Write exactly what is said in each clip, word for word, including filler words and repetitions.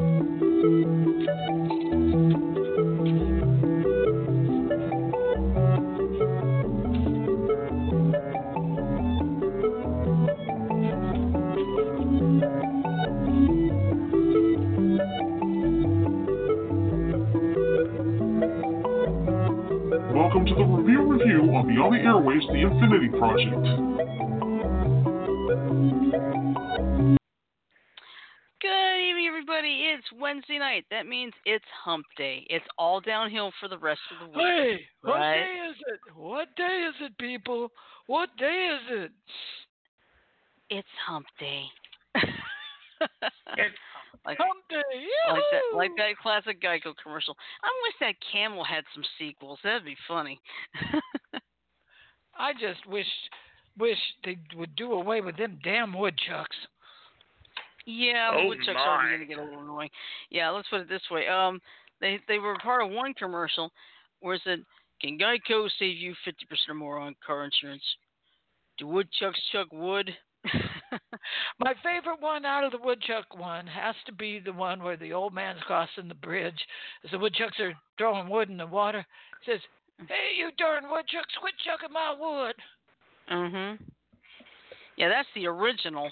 Welcome to the review review on Beyond the Airways, The Infinity Project. Good evening, everybody. It's Wednesday night. That means it's hump day. It's all downhill for the rest of the week. Hey, what right? day is it? What day is it, people? What day is it? It's hump day. It's like, hump day. like that, Yoo-hoo! like that classic Geico commercial. I wish that camel had some sequels. That'd be funny. I just wish, wish they would do away with them damn woodchucks. Yeah, the Oh woodchucks my. are beginning to get a little annoying. Yeah, let's put it this way. Um, they they were part of one commercial where it said, "Can Geico save you fifty percent or more on car insurance? Do woodchucks chuck wood?" My favorite one out of the woodchuck one has to be the one where the old man's crossing the bridge as the woodchucks are throwing wood in the water. He says, "Hey, you darn woodchucks, quit chucking my wood." Mhm. Yeah, that's the original.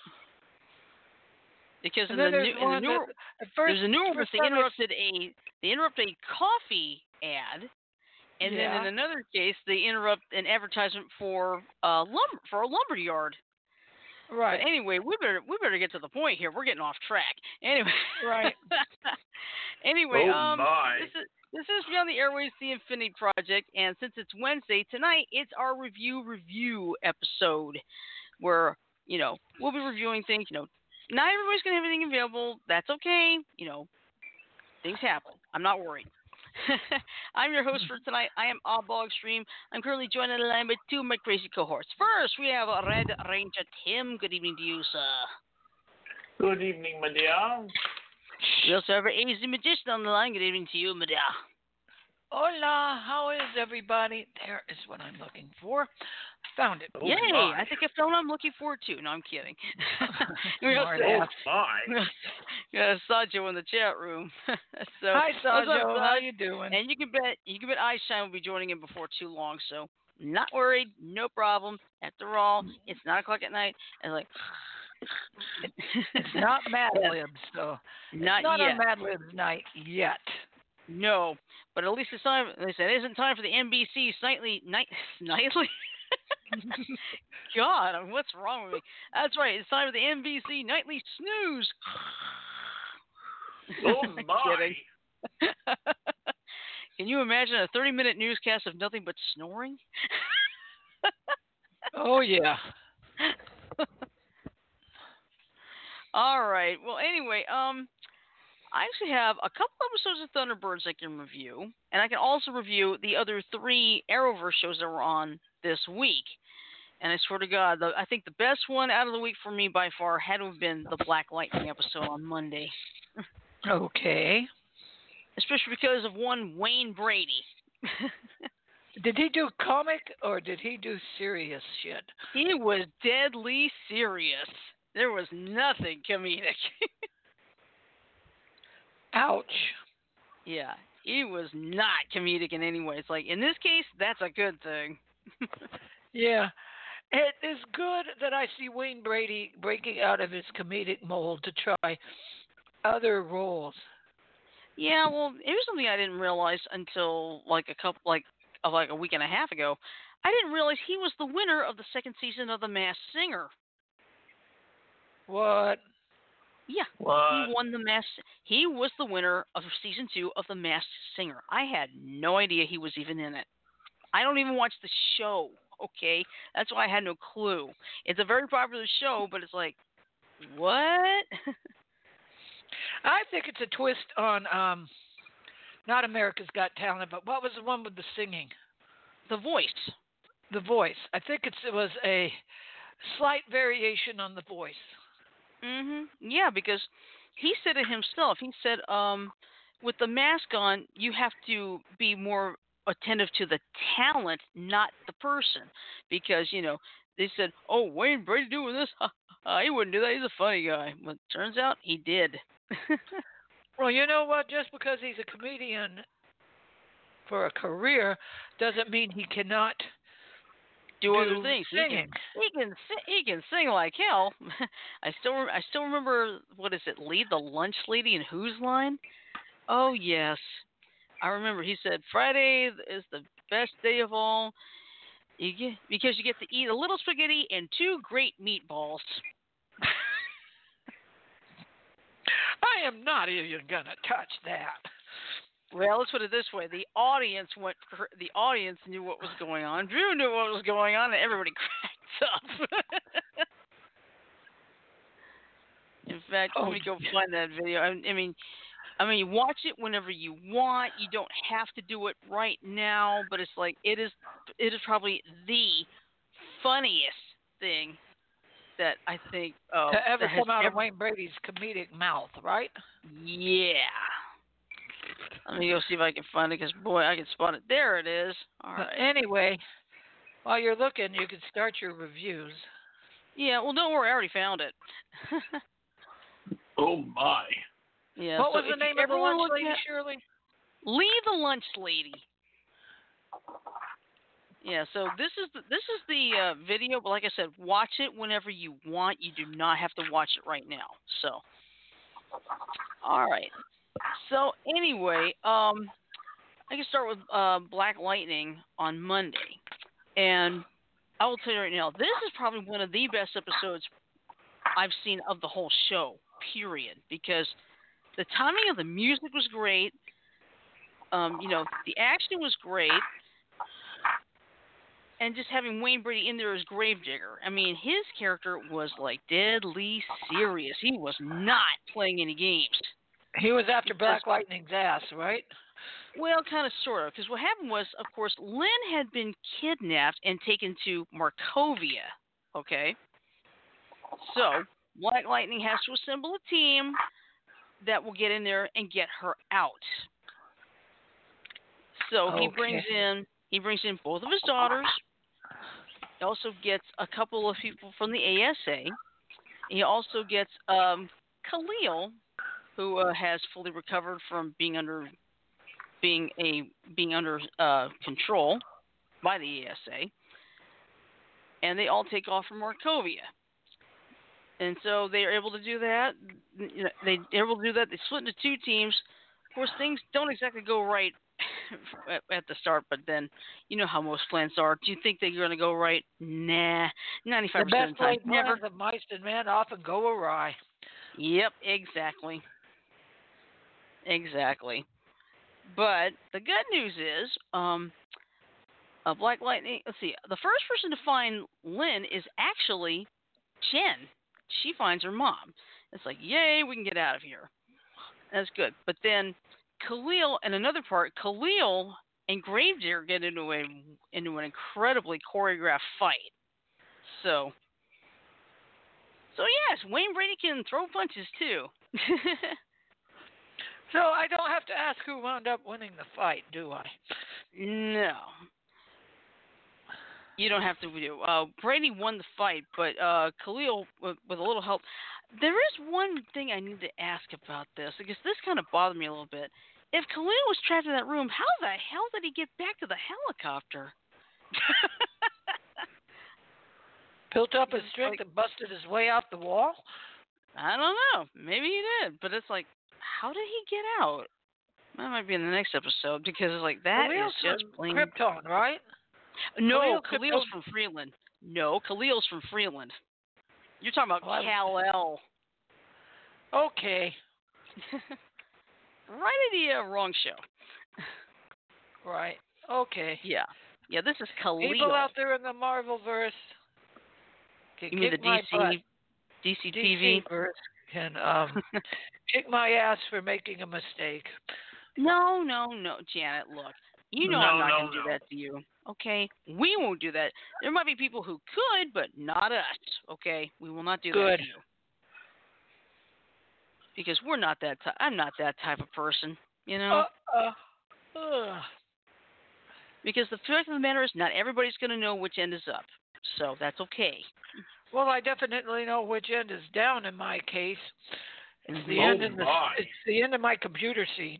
Because in And the then new, there's in the one newer, that at first, there's a newer one. first They time I- interrupted a they interrupted a coffee ad, and Yeah. then in another case they interrupt an advertisement for uh lumber for a lumber yard. Right. But anyway, we better we better get to the point here. We're getting off track. Anyway. Right. anyway, Oh um, my. this is this is Beyond the Airways, The Infinity Project, and since it's Wednesday tonight, it's our review review episode, where you know we'll be reviewing things. You know, not everybody's gonna have everything available. That's okay. You know, things happen. I'm not worried. I'm your host for tonight. I am Oddball Extreme. I'm currently joined on the line by two of my crazy cohorts. First, we have Red Ranger Tim. Good evening to you, sir. Good evening, my dear. We also have our A Z Magician on the line. Good evening to you, my dear. Hola, how is everybody? There is what I'm looking for. Found it. Oh Yay! my. I think I found what I'm looking for too. No, I'm kidding. we Smart also ass. Oh my. we got Sajo in the chat room. so Hi, what's up, Sajo. How Saj? you doing? And you can bet you can bet Einstein will be joining in before too long. So not worried, no problem. After all, it's nine o'clock at night, and like It's not Mad Libs, so not it's not yet. on Mad Libs night yet. No, but at least it's time. They said it isn't time for the N B C's nightly night nightly. God, what's wrong with me? That's right. It's time for the N B C nightly snooze. Oh my. Kidding. Can you imagine a thirty-minute newscast of nothing but snoring? Oh yeah. All right. Well, anyway, um, I actually have a couple episodes of Thunderbirds I can review, and I can also review the other three Arrowverse shows that were on this week. And I swear to God, the, I think the best one out of the week for me by far had to have been the Black Lightning episode on Monday. Okay. Especially because of one Wayne Brady. Did he do comic or did he do serious shit? He was deadly serious. There was nothing comedic. Ouch. Yeah, he was not comedic in any way. It's like, in this case, that's a good thing. Yeah. It is good that I see Wayne Brady breaking out of his comedic mold to try other roles. Yeah, well, here's something I didn't realize until like a couple, like, of like a week and a half ago. I didn't realize he was the winner of the second season of The Masked Singer. What? Yeah, What? he won the Masked. He was the winner of season two of The Masked Singer. I had no idea he was even in it. I don't even watch the show. Okay, that's why I had no clue. It's a very popular show, but it's like, what? I think it's a twist on um, not America's Got Talent, but what was the one with the singing? The Voice. The Voice. I think it's, it was a slight variation on The Voice. Mhm. Yeah, because he said it himself. He said, um, with the mask on, you have to be more attentive to the talent, not the person, because you know they said, "Oh, Wayne Brady doing this? He wouldn't do that. He's a funny guy." But turns out he did. Well, you know what? Just because he's a comedian for a career doesn't mean he cannot do, do other things. singing. He can he can si- he can sing like hell. I still rem- I still remember, what is it? Lead the lunch lady in Who's Line? Oh yes, I remember. He said Friday is the best day of all. You get because you get to eat a little spaghetti and two great meatballs. I am not even gonna touch that. Well, let's put it this way: the audience went. The audience knew what was going on. Drew knew what was going on, and everybody cracked up. In fact, Oh, let me go find that video. I, I mean, I mean, watch it whenever you want. You don't have to do it right now, but it's like it is. It is probably the funniest thing that I think uh, to ever that has come out ever, of Wayne Brady's comedic mouth, right? Yeah. Let me go see if I can find it, because, boy, I can spot it. There it is. All But right. anyway, while you're looking, you can start your reviews. Yeah, well, don't worry. I already found it. Oh, my. Yeah. What so was the if you name of ever the wanna lunch look lady, at- Shirley? Lee the Lunch Lady. Yeah, so this is the, this is the uh, video, but like I said, watch it whenever you want. You do not have to watch it right now. So, all right. So anyway, um, I can start with uh, Black Lightning on Monday, and I will tell you right now, this is probably one of the best episodes I've seen of the whole show. Period, because the timing of the music was great. Um, you know, the action was great. And just having Wayne Brady in there as Gravedigger. I mean, his character was like deadly serious. He was not playing any games. He was after Because- Black Lightning's ass, right? Well, kind of, sort of. Because what happened was, of course, Lynn had been kidnapped and taken to Markovia. Okay? So, Black Lightning has to assemble a team that will get in there and get her out. So he Okay. brings in he brings in both of his daughters. He also gets a couple of people from the A S A. He also gets um, Khalil, who uh, has fully recovered from being under being a being under uh, control by the A S A, and they all take off from Markovia. And so they are able to do that. You know, they, they're able to do that. They split into two teams. Of course, things don't exactly go right at, at the start, but then you know how most plans are. Do you think they're going to go right? Nah, ninety-five The percent best of the time, laid never. plans of mice and men often go awry. Yep, exactly. Exactly. But the good news is, um, uh, Black Lightning, let's see, the first person to find Lynn is actually Jen. She finds her mom. It's like, yay, we can get out of here. That's good. But then Khalil, and another part, Khalil and Gravedigger get into a into an incredibly choreographed fight. So, so yes, Wayne Brady can throw punches too. So I don't have to ask who wound up winning the fight, do I? No. You don't have to do. Uh, Brady won the fight, but uh, Khalil, with, with a little help. There is one thing I need to ask about this, because this kind of bothered me a little bit. If Khalil was trapped in that room, how the hell did he get back to the helicopter? Built up his It's strength like- and busted his way off the wall? I don't know. Maybe he did, but it's like, how did he get out? That might be in the next episode, because it's like that Khalil's is just from plain. Krypton, right? No, Khalil Khalil's Krypton- from Freeland. No, Khalil's from Freeland. You're talking about Oh, I- Kal-El. Okay. Right idea, wrong show. Right. Okay. Yeah. Yeah, this is Khalil. People out there in the Marvelverse can You mean the kick my D C butt. D C T V? verse can um, kick my ass for making a mistake. No, no, no, Janet, look. You know No, I'm not no, going to do no. that to you. Okay? We won't do that. There might be people who could, but not us. Okay? We will not do that Good. to you. Because we're not that ty- I'm not that type of person, you know? Uh, uh, uh. Because the fact of the matter is not everybody's going to know which end is up. So that's okay. Well, I definitely know which end is down in my case. It's the Oh end of the, my. it's the end of my computer seat.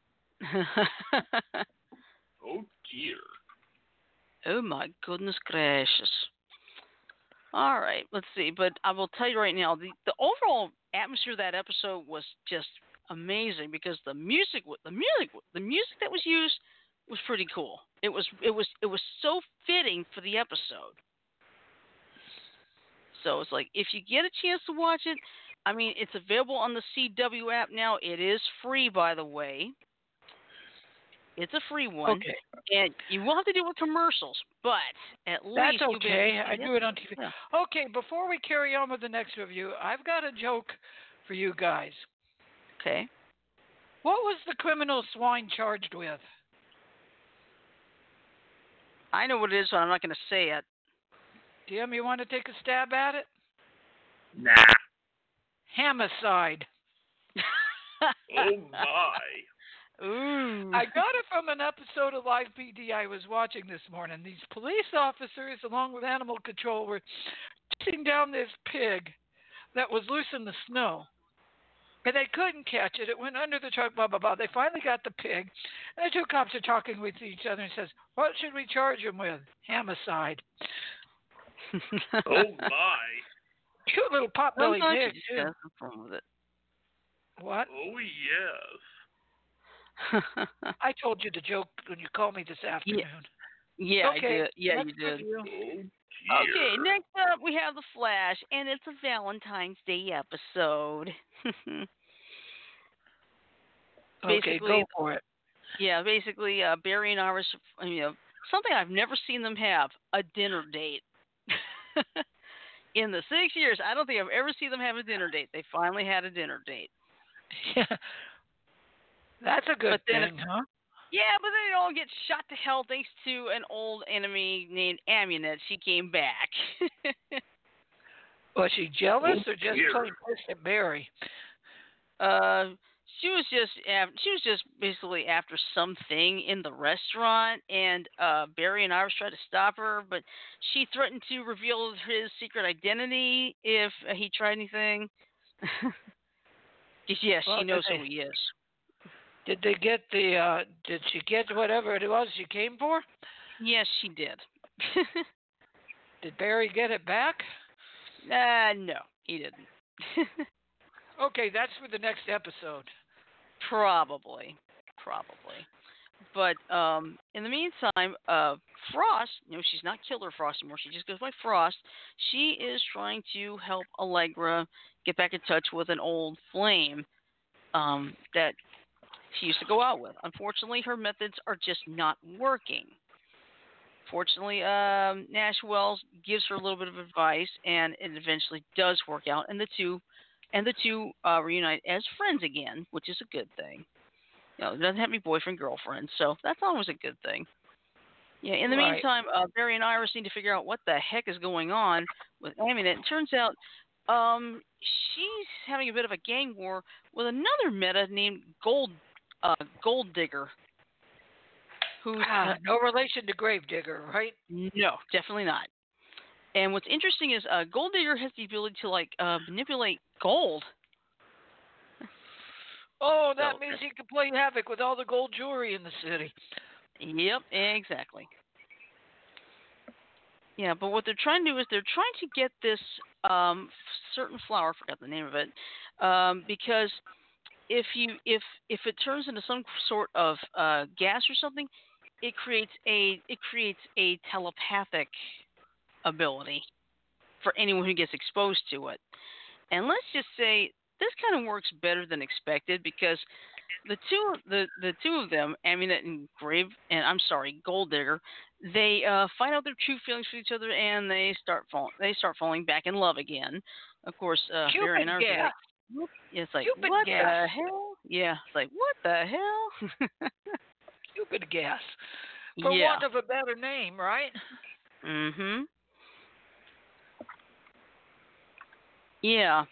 Oh dear. Oh my goodness gracious. All right, let's see. But I will tell you right now, the, the overall atmosphere of that episode was just amazing because the music, the music, the music that was used was pretty cool. It was, it was, it was so fitting for the episode. So it's like if you get a chance to watch it, I mean, it's available on the C W app now. It is free, by the way. It's a free one. Okay. And you will have to deal with commercials, but at That's least you'll be okay. able to I see do it on T V. Yeah. Okay, before we carry on with the next review, I've got a joke for you guys. Okay. What was the criminal swine charged with? I know what it is, but I'm not going to say it. Tim, you want to take a stab at it? Nah. Homicide. Oh my. Ooh. I got it from an episode of Live P D I was watching this morning. These police officers, along with animal control, were chasing down this pig that was loose in the snow. And they couldn't catch it. It went under the truck, blah, blah, blah. They finally got the pig. And the two cops are talking with each other and says, what should we charge him with? Homicide. Oh my. Cute little pot-belly Sometimes pig, you just too. gotta have fun with it. What? Oh yes. I told you the joke when you called me this afternoon. Yeah, okay, I did. Yeah, next you did. review. Oh dear. Okay, next up we have The Flash, and it's a Valentine's Day episode. Okay, Basically, go for it. Yeah, basically, uh, Barry and Iris, you know, something I've never seen them have, a dinner date. In the six years, I don't think I've ever seen them have a dinner date. They finally had a dinner date. Yeah. That's a good But then thing, huh? Yeah, but then it all gets shot to hell thanks to an old enemy named Amunet. She came back. Was she jealous Oh, or just dear. plain pissed at Barry? uh, she was just af- she was just basically after something in the restaurant, and uh, Barry and Iris tried to stop her, but she threatened to reveal his secret identity if uh, he tried anything. 'Cause, yes, Well, she knows did who they- he is. Did they get the, uh, did she get whatever it was she came for? Yes, she did. Did Barry get it back? uh, no, he didn't. Okay, that's for the next episode. Probably, probably. But um, in the meantime, uh, Frost, you know, she's not Killer Frost anymore. She just goes by Frost. She is trying to help Allegra get back in touch with an old flame um, that she used to go out with. Unfortunately, her methods are just not working. Fortunately, um, Nash Wells gives her a little bit of advice, and it eventually does work out, and the two and the two uh, reunite as friends again, which is a good thing. You know, it doesn't have to be boyfriend girlfriend, so that's always a good thing. Yeah. In the Right. meantime, uh, Barry and Iris need to figure out what the heck is going on with Amunet. It turns out um, she's having a bit of a gang war with another meta named Gold uh, Gold Digger. Who's Ah, no relation to Gravedigger, right? no, definitely not. And what's interesting is uh, Gold Digger has the ability to like uh, manipulate gold. Oh, that So- means he can play havoc with all the gold jewelry in the city. Yep, exactly. Yeah, but what they're trying to do is they're trying to get this um, certain flower, I forgot the name of it, um, because if you if if it turns into some sort of uh, gas or something, it creates a it creates a telepathic ability for anyone who gets exposed to it. And let's just say this kind of works better than expected because the two the, the two of them, Amunet and Grave and I'm sorry, Gold Digger, they uh, find out their true feelings for each other and they start fall they start falling back in love again. Of course, uh, Barry and Iris are gas. like, "Whoop." Yeah, it's like Cupid what gas. the hell? Yeah, it's like what the hell? Cupid gas. For yeah. want of a better name, right? Mhm. Yeah.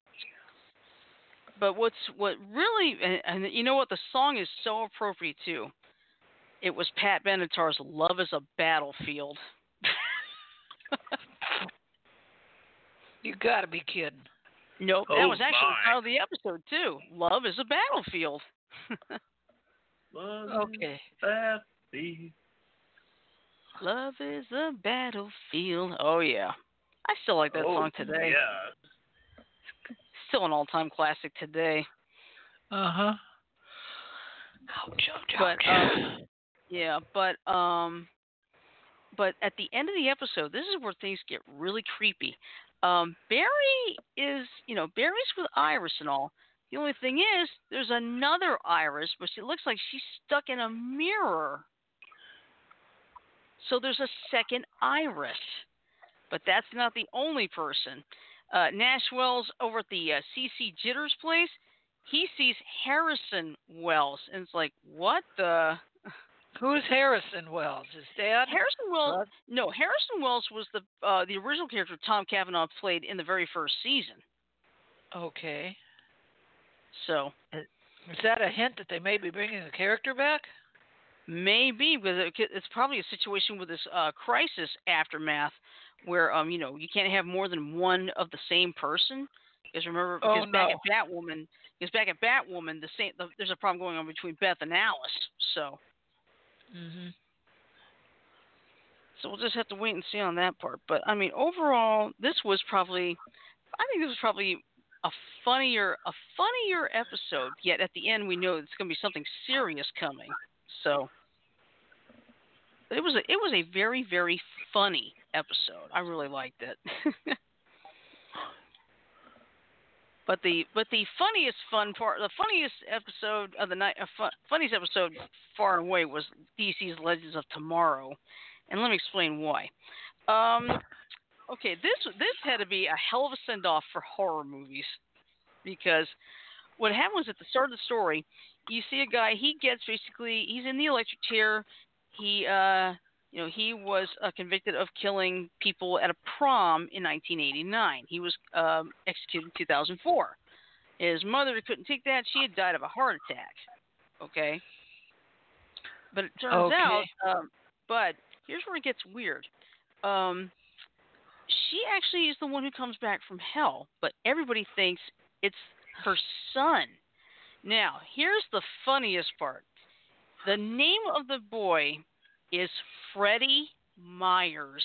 But what's what really and, and you know what, the song is so appropriate too. It was Pat Benatar's "Love Is a Battlefield." You gotta be kidding. Nope, that Oh, was actually the my. title of the episode too. Love is a battlefield. Love Okay. Battlefield. Love is a battlefield. Oh yeah, I still like that Oh, song today. Yeah. Still an all-time classic today. Uh huh. Ouch, ouch, But ouch. um, yeah, but um, but at the end of the episode, this is where things get really creepy. Um, Barry is, you know, Barry's with Iris and all. The only thing is, there's another Iris, but it looks like she's stuck in a mirror. So there's a second Iris, but that's not the only person. Uh, Nash Wells over at the uh, C C Jitters place, he sees Harrison Wells, and it's like, what the? Who's Harrison Wells? His dad? Harrison Wells? What? No, Harrison Wells was the uh, the original character Tom Cavanaugh played in the very first season. Okay. So Is that a hint that they may be bringing the character back? maybe because it, could- it's probably a situation with this uh, crisis aftermath where um you know you can't have more than one of the same person. Because remember, Oh, because back no. at Batwoman, because back at Batwoman, the same the, there's a problem going on between Beth and Alice. So Mm-hmm. so we'll just have to wait and see on that part. But I mean, overall, this was probably I think this was probably a funnier a funnier episode. Yet at the end, we know it's going to be something serious coming. So but it was a it was a very very funny episode. I really liked it. But the but the funniest fun part, the funniest episode of the night, uh, fun, funniest episode far and away was D C's Legends of Tomorrow, and let me explain why. Um, okay, this this had to be a hell of a send off for horror movies, because what happened was at the start of the story, you see a guy. He gets basically he's in the electric chair. He uh you know he was uh, convicted of killing people at a prom in nineteen eighty-nine. He was um, executed in two thousand four. His mother couldn't take that. She had died of a heart attack. Okay. But it turns Okay. out, um, but here's where it gets weird. Um, she actually is the one who comes back from hell, but everybody thinks it's her son. Now, here's the funniest part. The name of the boy is Freddie Myers.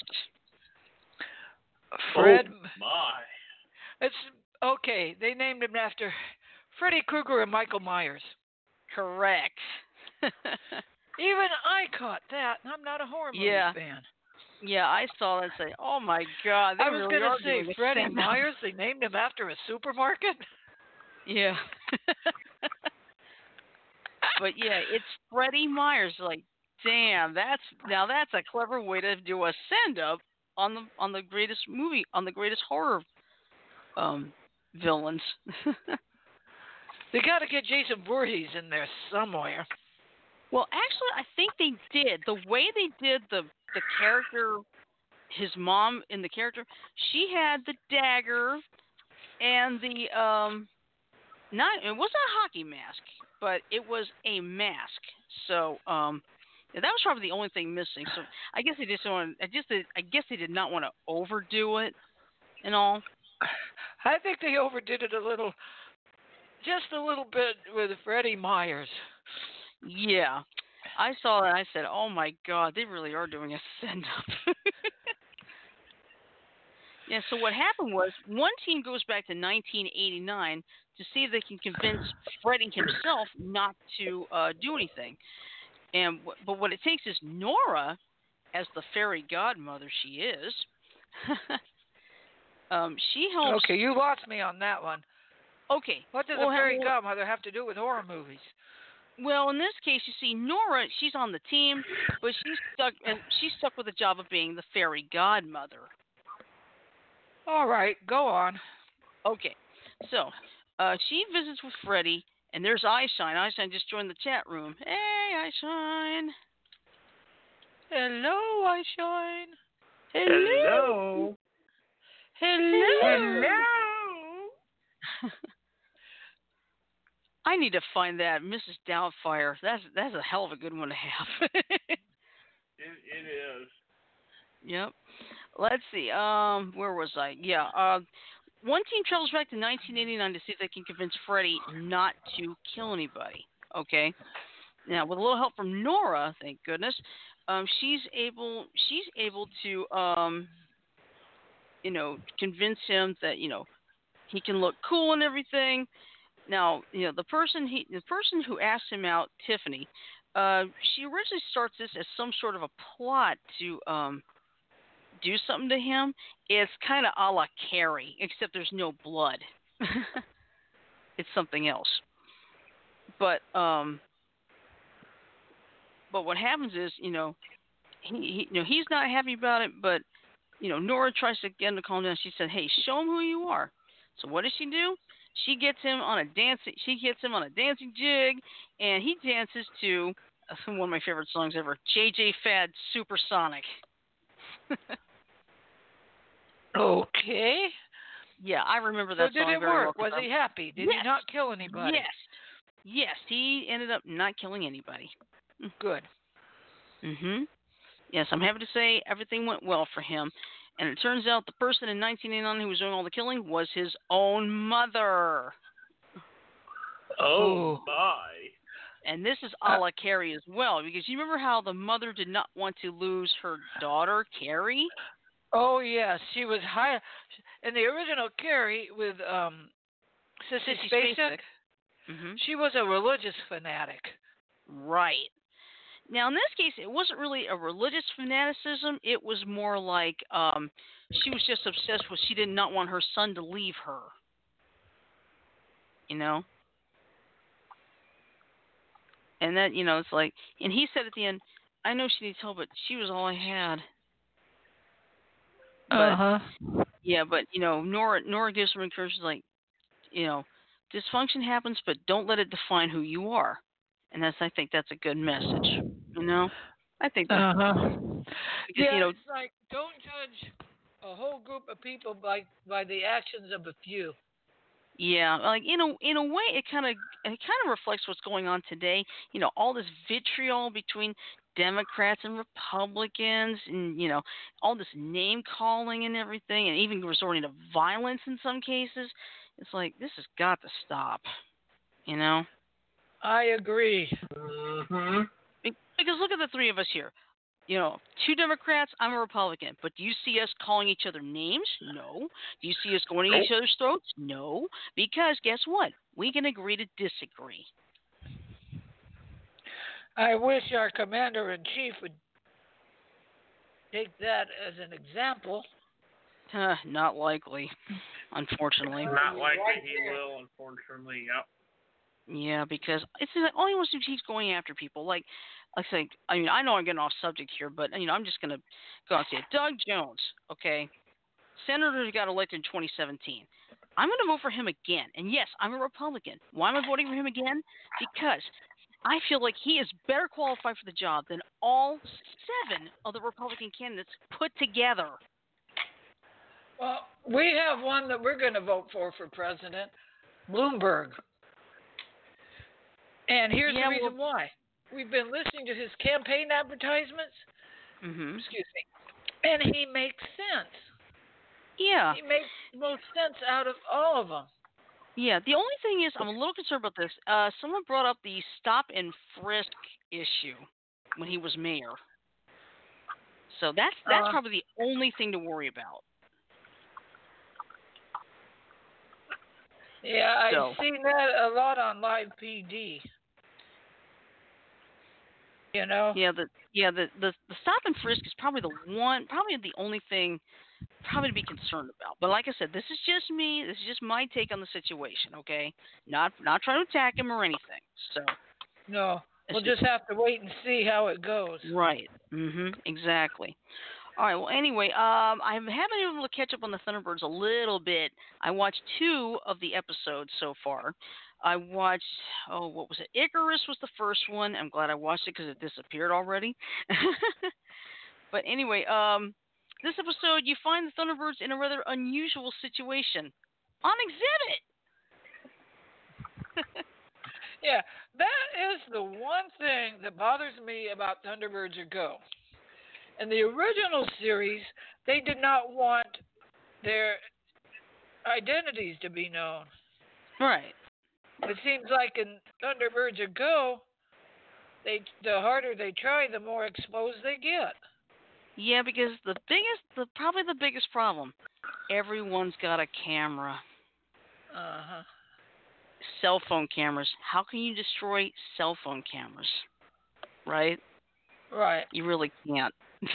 Fred. Oh, my. It's okay. They named him after Freddy Krueger and Michael Myers. Correct. Even I caught that, and I'm not a horror movie Yeah. fan. Yeah, I saw that and say, oh my God. They I was really going are to say doing a Freddie send-off. Myers. They named him after a supermarket. Yeah. But yeah, it's Freddie Myers. Like, damn, that's now that's a clever way to do a send up on the on the greatest movie on the greatest horror um villains. They got to get Jason Voorhees in there somewhere. Well, actually, I think they did. The way they did the the character, his mom in the character, she had the dagger and the um, not it wasn't a hockey mask, but it was a mask. So um, yeah, that was probably the only thing missing. So I guess they just want. I just I guess they did not want to overdo it and all. I think they overdid it a little, just a little bit with Freddie Myers. Yeah. I saw that. I said, "Oh my God, they really are doing a send up." Yeah. So what happened was, one team goes back to nineteen eighty-nine to see if they can convince Freddie himself not to uh, do anything. And w- but what it takes is Nora, as the fairy godmother she is. um, she helps. Okay, you lost me on that one. Okay. What does well, a fairy well, godmother have to do with horror movies? Well, in this case, you see, Nora, she's on the team, but she's stuck, and she's stuck with the job of being the fairy godmother. All right, go on. Okay, so uh, she visits with Freddie, and there's Eyeshine. Eyeshine just joined the chat room. Hey, Eyeshine. Hello, Eyeshine. Hello. Hello. Hello. I need to find that Missus Doubtfire. That's that's a hell of a good one to have. It, it is. Yep. Let's see. Um, where was I? Yeah. Uh, one team travels back to nineteen eighty-nine to see if they can convince Freddy not to kill anybody. Okay. Now, with a little help from Nora, thank goodness, um, she's able she's able to um, you know, convince him that, you know, he can look cool and everything. Now, you know, the person he the person who asked him out, Tiffany, uh, she originally starts this as some sort of a plot to um, do something to him. It's kind of a la Carrie, except there's no blood. It's something else. But um, but what happens is, you know, he, he you know he's not happy about it. But you know, Nora tries to get him to calm down. She said, "Hey, show him who you are." So what does she do? She gets him on a dancing. She gets him on a dancing jig, and he dances to uh, one of my favorite songs ever, J J Fad, Supersonic. Okay. Yeah, I remember that so song did it very work? well. Was he happy? Did yes. he not kill anybody? Yes. Yes, he ended up not killing anybody. Good. Mhm. Yes, I'm happy to say everything went well for him. And it turns out the person in nineteen eighty-nine who was doing all the killing was his own mother. Oh, my. And this is a la Carrie as well, because you remember how the mother did not want to lose her daughter, Carrie? Oh, yes. She was high. In the original Carrie with um, Sissy, Sissy Spacek, Spacek. Mm-hmm. she was a religious fanatic. Right. Now, in this case, it wasn't really a religious fanaticism. It was more like um, she was just obsessed with, she did not want her son to leave her. You know? And that, you know, it's like, and he said at the end, I know she needs help, but she was all I had. But, uh-huh. Yeah, but, you know, Nora, Nora gives her encouragement, like, you know, dysfunction happens, but don't let it define who you are. And that's, I think that's a good message, you know? I think that's uh-huh. because, yeah, you know, it's like, don't judge a whole group of people by, by the actions of a few. yeah, like in a in a way, it kind of it kind of reflects what's going on today. You know, all this vitriol between Democrats and Republicans, and you know, all this name calling and everything, and even resorting to violence in some cases. It's like this has got to stop. You know. I agree. Mm-hmm. Because look at the three of us here. You know, two Democrats, I'm a Republican. But do you see us calling each other names? No. Do you see us going at each other's throats? No. Because guess what? We can agree to disagree. I wish our commander-in-chief would take that as an example. Uh, not likely, unfortunately. Not likely he will, unfortunately. Yep. Yeah, because it's like all he wants to do, he's going after people. Like, I think, I mean, I know I'm getting off subject here, but you know, I'm just gonna go out and say, Doug Jones, okay, senator who got elected in twenty seventeen. I'm gonna vote for him again, and yes, I'm a Republican. Why am I voting for him again? Because I feel like he is better qualified for the job than all seven of the Republican candidates put together. Well, we have one that we're going to vote for for president, Bloomberg. And here's yeah, the reason well, why. We've been listening to his campaign advertisements. Mm-hmm. Excuse me. And he makes sense. Yeah. He makes the most sense out of all of them. Yeah, the only thing is, I'm a little concerned about this. Uh, someone brought up the stop and frisk issue when he was mayor. So that's that's Uh, probably the only thing to worry about. Yeah, I've So. seen that a lot on Live P D. You know? Yeah, the yeah the, the the stop and frisk is probably the one, probably the only thing, probably to be concerned about. But like I said, this is just me. This is just my take on the situation. Okay, not not trying to attack him or anything. So. No, we'll just, just have to wait and see how it goes. Right. Mhm. Exactly. All right. Well, anyway, um, I haven't been able to catch up on the Thunderbirds a little bit. I watched two of the episodes so far. I watched, oh, what was it? Icarus was the first one. I'm glad I watched it because it disappeared already. But anyway, um, this episode, you find the Thunderbirds in a rather unusual situation on exhibit. Yeah, that is the one thing that bothers me about Thunderbirds Or Go. In the original series, they did not want their identities to be known. Right. It seems like in Thunderbirds of Go, they the harder they try, the more exposed they get. Yeah, because the biggest, the probably the biggest problem, everyone's got a camera. Uh huh. Cell phone cameras. How can you destroy cell phone cameras? Right? Right. You really can't.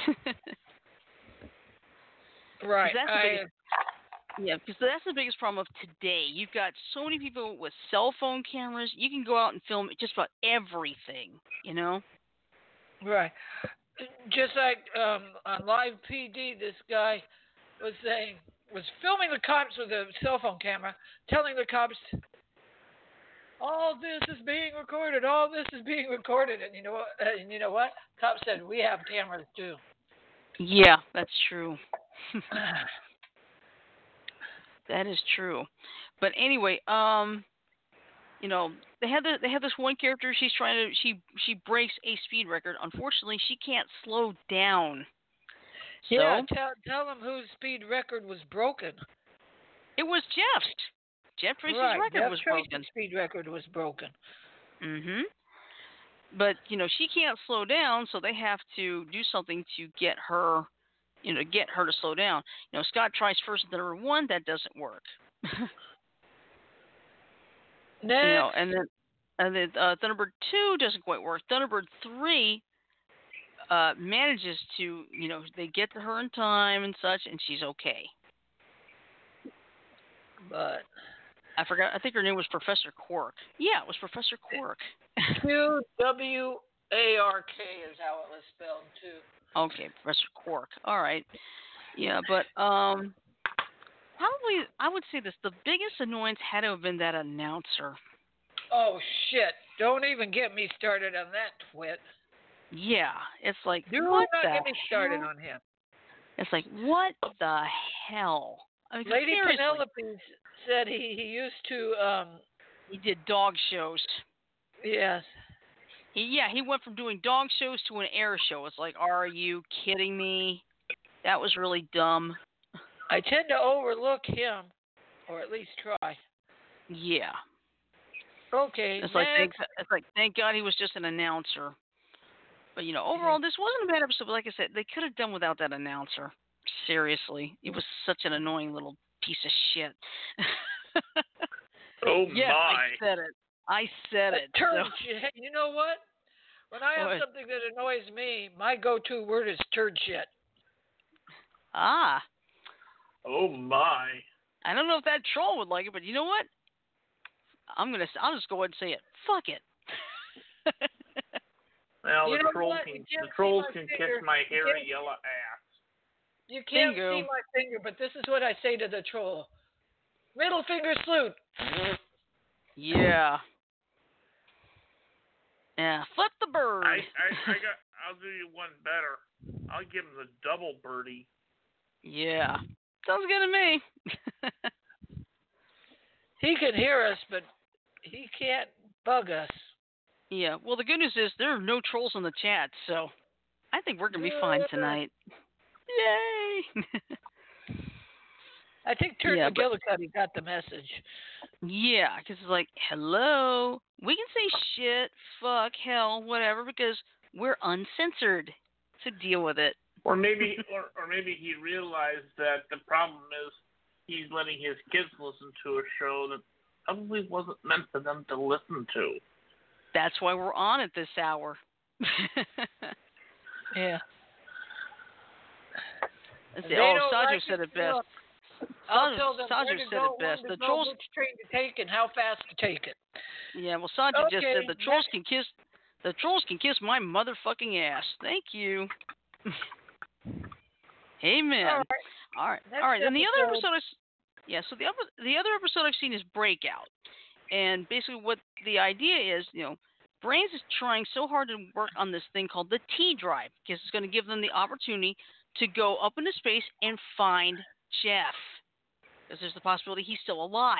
Right. That's the I, biggest, yeah, because that's the biggest problem of today. You've got so many people with cell phone cameras. You can go out and film just about everything, you know? right. Just like um, on Live P D, this guy was saying, was filming the cops with a cell phone camera, telling the cops, all this is being recorded, all this is being recorded. And you know what? And you know what? Cops said, we have cameras too. Yeah, that's true. That is true. But anyway, um, you know, they had the, they have this one character. She's trying to she she breaks a speed record. Unfortunately, she can't slow down. So Yeah, tell tell them whose speed record was broken. it was Jeff's. Jeff Tracy's right, record Jeff was Tracy's broken. speed record was broken. Mhm. But you know, she can't slow down, so they have to do something to get her, you know, get her to slow down. You know, Scott tries first at number one, that doesn't work. Next. You know, and then and then uh, Thunderbird two doesn't quite work. Thunderbird three uh, manages to, you know, they get to her in time and such, and she's okay. But I forgot. I think her name was Professor Quark. Yeah, it was Professor Quark. Q W A R K is how it was spelled too. Okay, Professor Quark. All right. Yeah, but um, probably I would say this: the biggest annoyance had to have been that announcer. Oh shit! Don't even get me started on that twit. Yeah, it's like Do what not the get me started hell? on him. It's like what the hell? I mean, Lady seriously. Penelope said he, he used to um He did dog shows. yes. He, yeah, he went from doing dog shows to an air show. It's like, are you kidding me? That was really dumb. I tend to overlook him, or at least try. Yeah. Okay. It's next. like thank, it's like thank God he was just an announcer. But you know, overall, this wasn't a bad episode. But like I said, they could have done without that announcer. Seriously, it was such an annoying little piece of shit. Oh yes, my! I said it. I said it. Turd So. shit. Hey, you know what? When I have What? something that annoys me, my go-to word is turd shit. Ah, Oh my! I don't know if that troll would like it, but you know what? I'm gonna. I'll just go ahead and say it. Fuck it. Well, You the know trolls what? can You can't the see trolls my can finger. kiss my You hairy can't- yellow ass. You can't Bingo. see my finger, but this is what I say to the troll. Middle finger salute. Yeah. Yeah. Flip the bird. I, I I got. I'll do you one better. I'll give him the double birdie. Yeah. Sounds good to me. He can hear us, but he can't bug us. Yeah. Well, the good news is there are no trolls in the chat, so I think we're gonna be fine tonight. Yay! I think Turd Yeah, but- McGillicuddy got the message. Yeah, because it's like, hello, we can say shit, fuck, hell, whatever, because we're uncensored. So deal with it. Or maybe, or, or maybe he realized that the problem is he's letting his kids listen to a show that probably wasn't meant for them to listen to. That's why we're on at this hour. Yeah. Let's They see. Oh, don't Sajo like said it, it best. look, I'll Sajo, tell them Sajo where to said go, it best. when The to go, trolls. which train to take, and how fast to take it. Yeah, well, Sajo just Okay, said the trolls can kiss. The trolls can kiss my motherfucking ass. Thank you. Amen. All right. All right. Next All right. And the other episode- episode is, yeah. So the other the other episode I've seen is Breakout, and basically what the idea is, you know, Brains is trying so hard to work on this thing called the T Drive because it's going to give them the opportunity to go up into space and find Jeff, because there's the possibility he's still alive.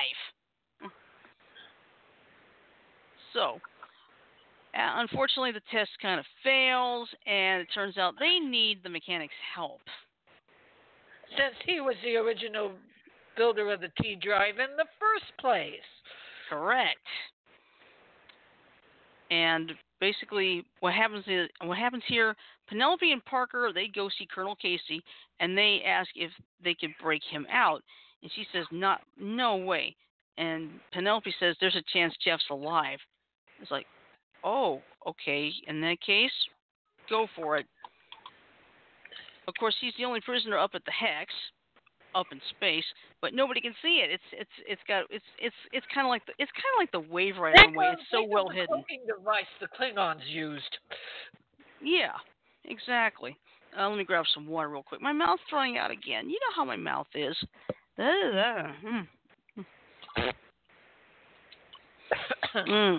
So, uh, unfortunately, the test kind of fails, and it turns out they need the mechanic's help. Since he was the original builder of the T drive in the first place. Correct. And basically, what happens is what happens here. Penelope and Parker, they go see Colonel Casey, and they ask if they could break him out, and she says, "Not, no way." And Penelope says, "There's a chance Jeff's alive." It's like, oh, okay. In that case, go for it. Of course, he's the only prisoner up at the Hex, up in space, but nobody can see it. It's it's it's got it's it's it's kind of like the it's kind of like the Wave Rider in a way. It's so well hidden. Cloaking device the Klingons used. Yeah, exactly. Uh, let me grab some water real quick. My mouth's running out again. You know how my mouth is. Mm. mm.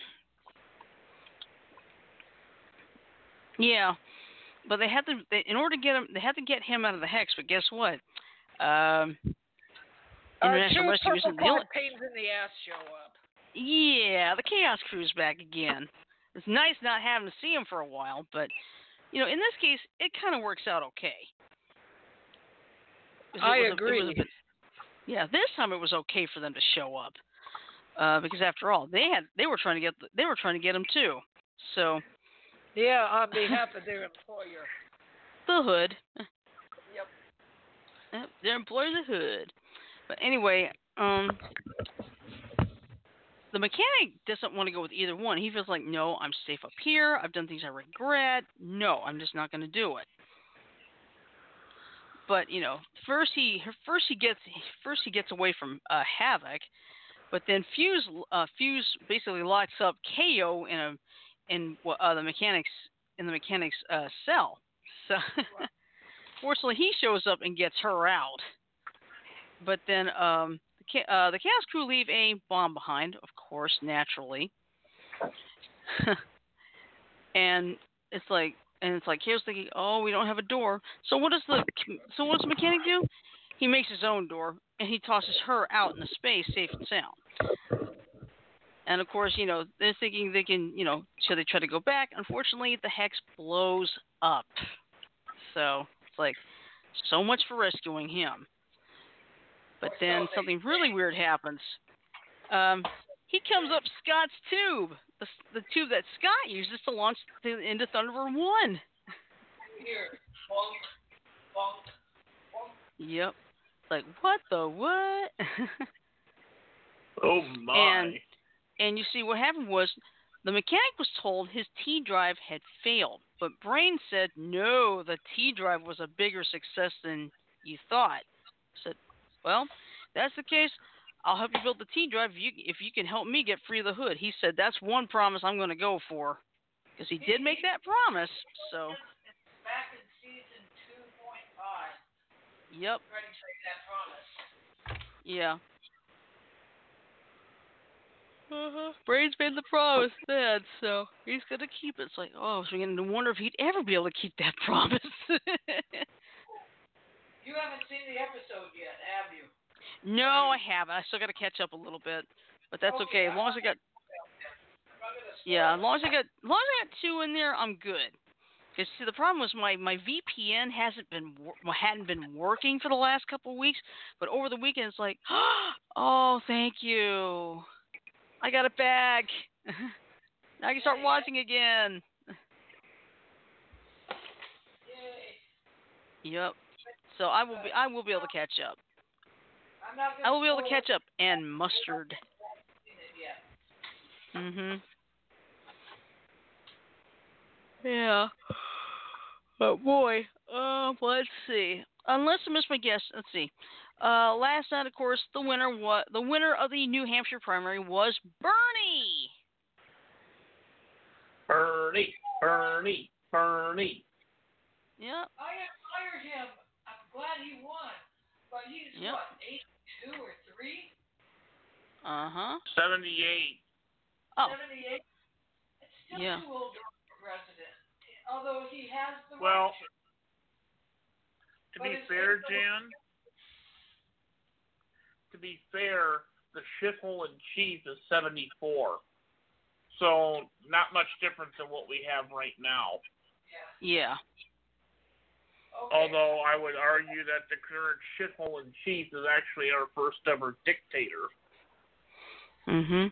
Yeah, but they had to. They, in order to get him, they had to get him out of the Hex. But guess what? Um, International uh, Rescue isn't the only. Pains in the ass show up. Yeah, the Chaos Crew's back again. It's nice not having to see him for a while, but you know, in this case, it kind of works out okay. I a, agree. Bit, yeah, this time it was okay for them to show up uh, because after all, they had they were trying to get they were trying to get him too. So. Yeah, on behalf of their employer. The Hood. Yep. Yep, their employer, the Hood. But anyway, um, the mechanic doesn't want to go with either one. He feels like, no, I'm safe up here. I've done things I regret. No, I'm just not going to do it. But you know, first he first he gets first he gets away from uh, Havoc, but then Fuse uh, Fuse basically locks up K O in a in uh, the mechanics in the mechanics uh, cell. So fortunately, he shows up and gets her out. But then um, the, uh, the Chaos Crew leave a bomb behind, of course, naturally. and it's like, and it's like Chaos thinking, oh, we don't have a door. So what does the so what does the mechanic do? He makes his own door and he tosses her out into space, safe and sound. And, of course, you know, they're thinking they can, you know, should they try to go back? Unfortunately, the Hex blows up. So it's like, so much for rescuing him. But then something really weird happens. Um, he comes up Scott's tube, the, the tube that Scott uses to launch to, into Thunderbird one. Here, bonk, bonk, bonk. Yep. Like, what the what? Oh, my. And, And you see, what happened was the mechanic was told his T drive had failed, but Brain said, no, the T drive was a bigger success than you thought. I said, well, if that's the case, I'll help you build the T drive if you, if you can help me get free of the Hood. He said, that's one promise I'm going to go for, because he did make that promise. So. Back in season two point five. Yep. Ready to take that promise. Yeah. Uh-huh. Brain's made the promise then, so he's gonna keep it. It's like, oh, so we're gonna wonder if he'd ever be able to keep that promise. You haven't seen the episode yet, have you? No, I haven't. I still got to catch up a little bit, but that's okay. As long as I got, yeah, as long as I got, as long as I got two in there, I'm good. Because see, the problem was my, my V P N hasn't been hadn't been working for the last couple of weeks, but over the weekend it's like, oh, thank you. I got it back. Now I can start watching again. Yay. Yep. So I will be I will be able to catch up. I'm not I will be able to catch up and Mustard. Mhm. Yeah. Oh boy. Uh, let's see. Unless I missed my guess, let's see. Uh, last night, of course, the winner was the winner of the New Hampshire primary was Bernie. Bernie, Bernie, Bernie. Yep. I admired him. I'm glad he won. But he's Yep. what, eighty-two or three? Uh huh. seventy-eight. Oh. seventy-eight? It's still Yeah. too old for president. Although he has the Well, right. to But be it's- fair, it's- Jan, to be fair, the shithole in chief is seventy-four. So, not much different than what we have right now. Yeah. Okay. Although I would argue that the current shithole in chief is actually our first ever dictator. Mhm.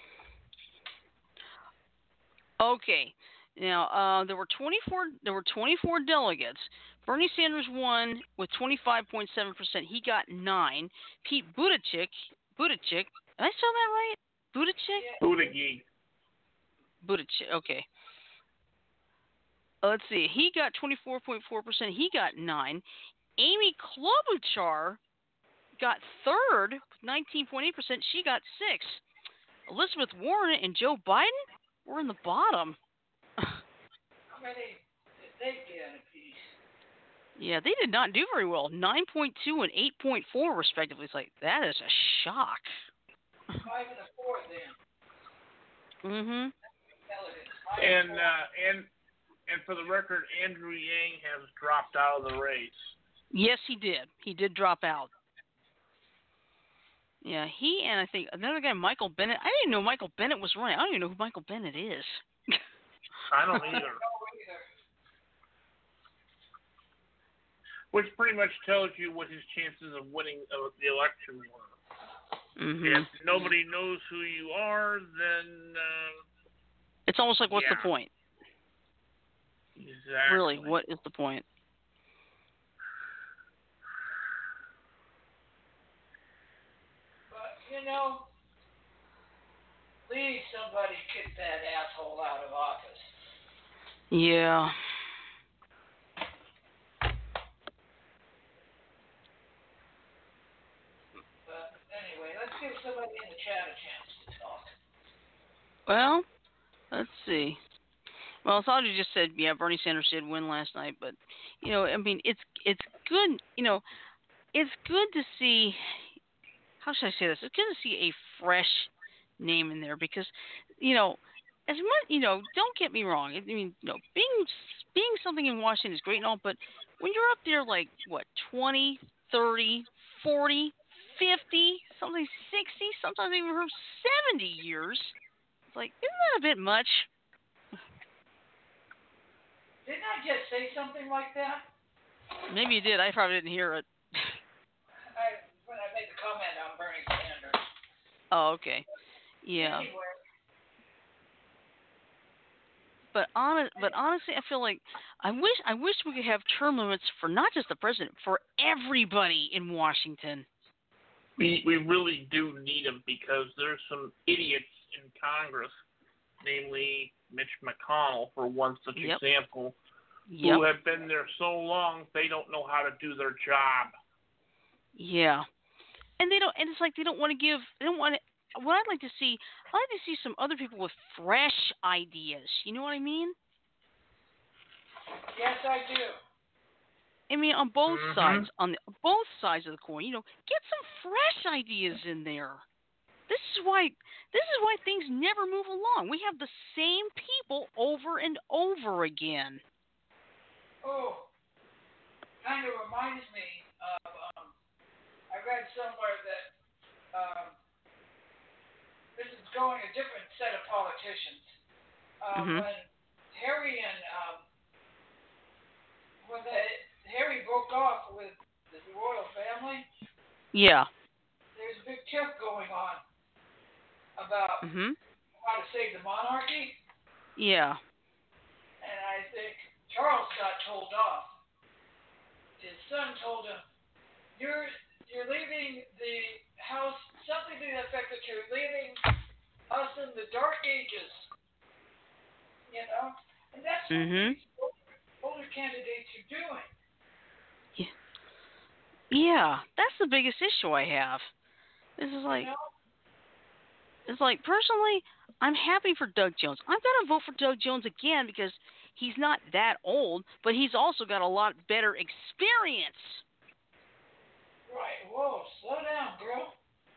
Okay. Now, uh, there were twenty-four. There were twenty-four delegates. Bernie Sanders won with twenty-five point seven percent. He got nine. Pete Buttigieg. Buttigieg. Did I spell that right? Buttigieg. Buttigieg. Buttigieg. Okay. Uh, let's see. He got twenty-four point four percent. He got nine. Amy Klobuchar got third with nineteen point eight percent. She got six. Elizabeth Warren and Joe Biden were in the bottom. How many did they get a piece? Yeah, they did not do very well. nine point two and eight point four, respectively. It's like, that is a shock. Five and a four then. Mm-hmm. And, uh, and, and for the record, Andrew Yang has dropped out of the race. Yes, he did. He did drop out. Yeah, he and I think another guy, Michael Bennett. I didn't know Michael Bennett was running. I don't even know who Michael Bennett is. I don't either. Which pretty much tells you what his chances of winning uh, the election were. Mm-hmm. If nobody knows who you are, then uh, it's almost like, what's yeah. the point? Exactly. Really, what is the point? But you know, please somebody kick that asshole out of office. Yeah. But anyway, let's give somebody in the chat a chance to talk. Well, let's see. Well, Sandra just said, yeah, Bernie Sanders did win last night, but you know, I mean, it's it's good. You know, it's good to see. How should I say this? It's good to see a fresh name in there because, you know, as much, you know, don't get me wrong. I mean, you know, being being something in Washington is great and all, but when you're up there like what, twenty, thirty, forty, fifty, something sixty, sometimes even from seventy years, it's like, isn't that a bit much? Didn't I just say something like that? Maybe you did. I probably didn't hear it. I, when I made the comment on Bernie Sanders. Oh, okay. Yeah. Anyway. But honest, but honestly, I feel like I wish I wish we could have term limits for not just the president, for everybody in Washington. We we really do need them because there's some idiots in Congress, namely Mitch McConnell, for one such Yep. example, Yep. who have been there so long they don't know how to do their job. Yeah. And they don't. And it's like they don't want to give. They don't want to. What I'd like to see, I'd like to see some other people with fresh ideas. You know what I mean? Yes, I do. I mean, on both Mhm. sides, on the, both sides of the coin. You know, get some fresh ideas in there. This is why. This is why things never move along. We have the same people over and over again. Oh, kind of reminds me of. Um, I read somewhere that. Um, This is going a different set of politicians. Um, Mhm. When Harry and um, when the, Harry broke off with the royal family, Yeah. there's a big tiff going on about Mhm. how to save the monarchy, Yeah. and I think Charles got told off. His son told him, "You're you're leaving the house." Something to the effect that you're leaving us in the dark ages, you know, and that's what Mhm. these older, older candidates are doing. Yeah. Yeah. That's the biggest issue I have. This is like. You know? It's like, personally, I'm happy for Doug Jones. I'm going to vote for Doug Jones again because he's not that old, but he's also got a lot better experience. Right. Whoa, slow down, bro.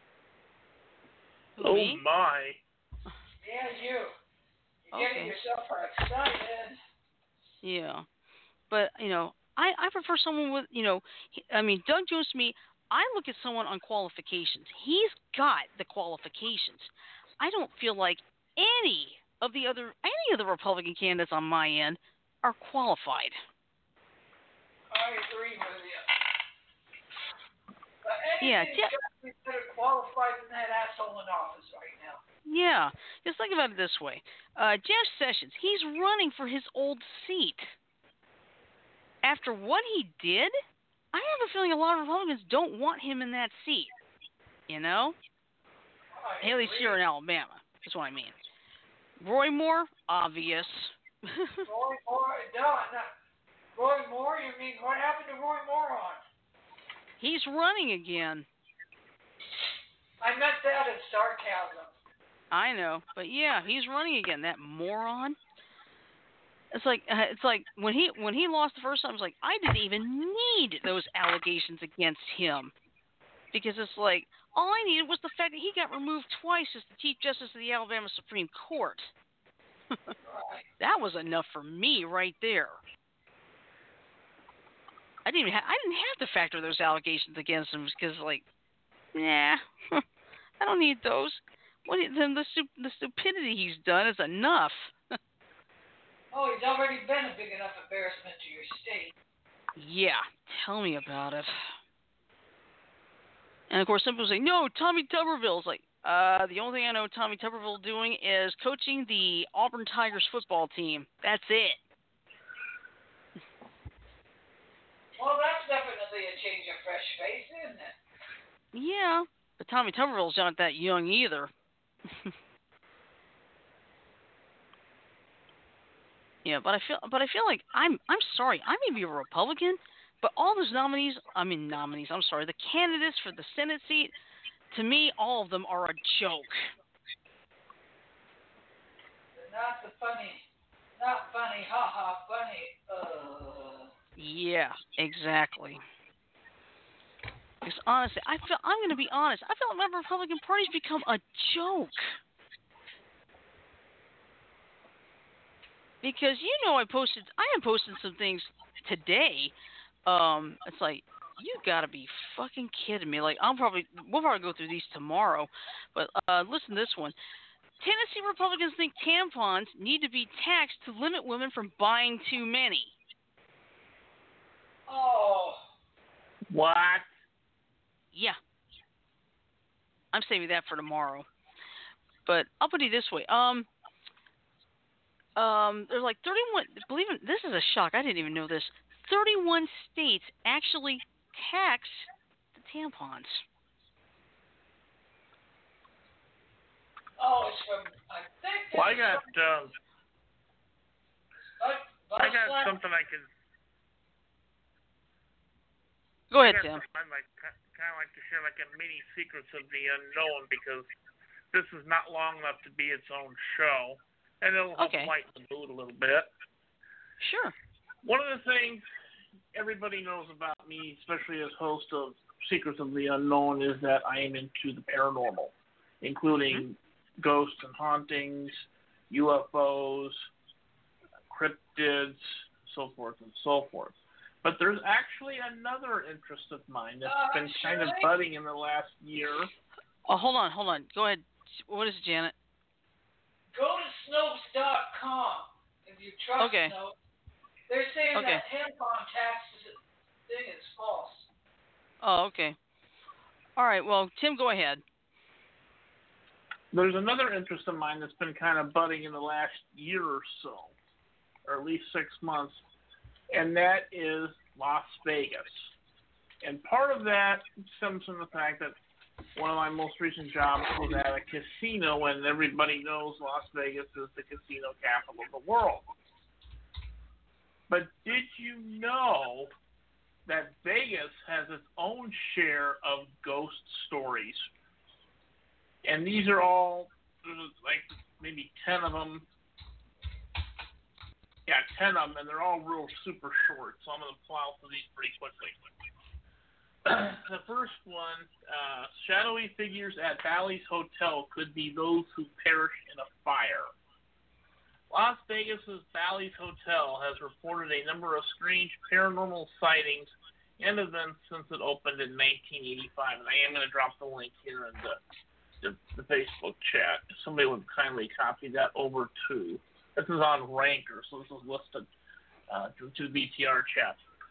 Who, Oh me? my! Yeah, you. You're Okay. getting yourself excited. Yeah. But, you know, I, I prefer someone with, you know, he- I mean, Doug Jones to me, I look at someone on qualifications. He's got the qualifications. I don't feel like any of the other, any of the Republican candidates on my end are qualified. I I agree with you. But Yeah, anything's Jeff, got to be better qualified than that asshole in office right now. yeah. Just think about it this way. Uh, Jeff Sessions, he's running for his old seat. After what he did, I have a feeling a lot of Republicans don't want him in that seat. You know? I Haley agree. Shearer in Alabama. That's what I mean. Roy Moore, obvious. Roy Moore, no, no. Roy Moore, you mean, what happened to Roy Moron? He's running again. I meant that as sarcasm. I know, but yeah, he's running again. That moron. It's like uh, it's like when he when he lost the first time, I was like, I didn't even need those allegations against him, because it's like all I needed was the fact that he got removed twice as the Chief Justice of the Alabama Supreme Court. That was enough for me right there. I didn't even ha- I didn't have to factor those allegations against him because like, nah, I don't need those. What then the stu- the stupidity he's done is enough. Oh, he's already been a big enough embarrassment to your state. Yeah, tell me about it. And of course, some people say, no, Tommy Tuberville's like, uh, the only thing I know Tommy Tuberville doing is coaching the Auburn Tigers football team. That's it. Well, that's definitely a change of fresh face, isn't it? Yeah, but Tommy Tuberville's not that young either. Yeah, but I feel, but I feel like I'm, I'm sorry, I may be a Republican, but all those nominees, I mean nominees, I'm sorry, the candidates for the Senate seat, to me, all of them are a joke. Not the funny, not funny, haha, funny. Uh. Yeah, exactly. Because honestly, I feel, I'm going to be honest, I feel like the Republican Party's become a joke. Because, you know, I posted, I am posting some things today. Um, it's like, you gotta be fucking kidding me. Like, I'll probably, we'll probably go through these tomorrow. But, uh, listen to this one. Tennessee Republicans think tampons need to be taxed to limit women from buying too many. Oh. What? Yeah. I'm saving that for tomorrow. But I'll put it this way. Um, Um, there's like thirty-one, believe it, this is a shock, I didn't even know this, thirty-one states actually tax the tampons. Oh, it's from, I think Well, I it's got, from, um, but, but I got something I can. Go I ahead, got Tim. something I'd like, kind of like to share, like a mini secrets of the unknown, because this is not long enough to be its own show, and it'll help Okay. lighten the mood a little bit. Sure. One of the things everybody knows about me, especially as host of Secrets of the Unknown, is that I am into the paranormal, including mm-hmm. ghosts and hauntings, U F Os, cryptids, so forth and so forth. But there's actually another interest of mine that's uh, been kind Shirley? of budding in the last year. Oh, hold on, hold on. Go ahead. What is it, Janet? Go to Snopes dot com if you trust Okay. Snopes. They're saying Okay. that tampon tax thing is false. Oh, okay. All right, well, Tim, go ahead. There's another interest of mine that's been kind of budding in the last year or so, or at least six months, and that is Las Vegas. And part of that stems from the fact that one of my most recent jobs was at a casino, and everybody knows Las Vegas is the casino capital of the world. But did you know that Vegas has its own share of ghost stories? And these are all, like, maybe ten of them. Yeah, ten of them, and they're all real super short, so I'm going to plow through these pretty quickly. The first one, uh, shadowy figures at Bally's Hotel could be those who perished in a fire. Las Vegas's Bally's Hotel has reported a number of strange paranormal sightings and events since it opened in nineteen eighty-five, and I am going to drop the link here in the, the, the Facebook chat. If somebody would kindly copy that over to, this is on Ranker, so this is listed uh, to, to the B T R chat.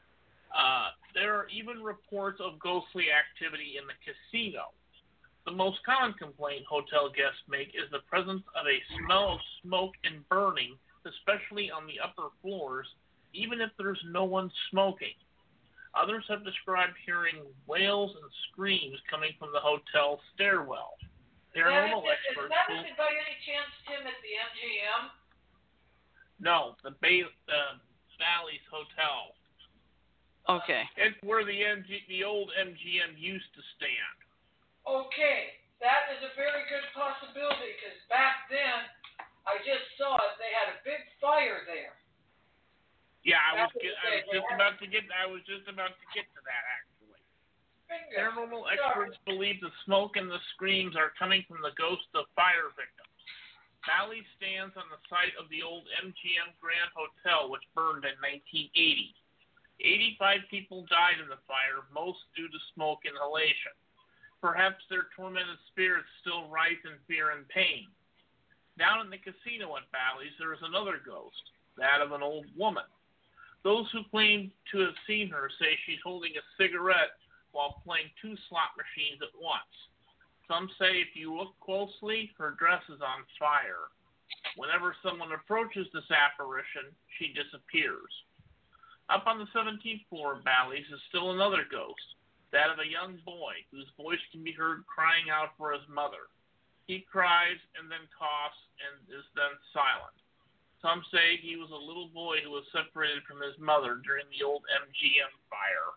Uh, there are even reports of ghostly activity in the casino. The most common complaint hotel guests make is the presence of a smell of smoke and burning, especially on the upper floors, even if there's no one smoking. Others have described hearing wails and screams coming from the hotel stairwell. Paranormal is, experts. Is that will, by any chance, Tim, at the M G M? No, the Bay, uh, Bally's Hotel. Okay. It's where the M G, the old M G M used to stand. Okay, that is a very good possibility because back then, I just saw it. They had a big fire there. Yeah, I was, That get, was I was it. just about to get. I was just about to get to that actually. Bingo. Paranormal Sorry. experts believe the smoke and the screams are coming from the ghosts of fire victims. Valley stands on the site of the old M G M Grand Hotel, which burned in nineteen eighty. eighty-five people died in the fire, most due to smoke inhalation. Perhaps their tormented spirits still writhe in fear and pain. Down in the casino at Bally's, there is another ghost, that of an old woman. Those who claim to have seen her say she's holding a cigarette while playing two slot machines at once. Some say if you look closely, her dress is on fire. Whenever someone approaches this apparition, she disappears. Up on the seventeenth floor of Bally's is still another ghost, that of a young boy whose voice can be heard crying out for his mother. He cries and then coughs and is then silent. Some say he was a little boy who was separated from his mother during the old M G M fire.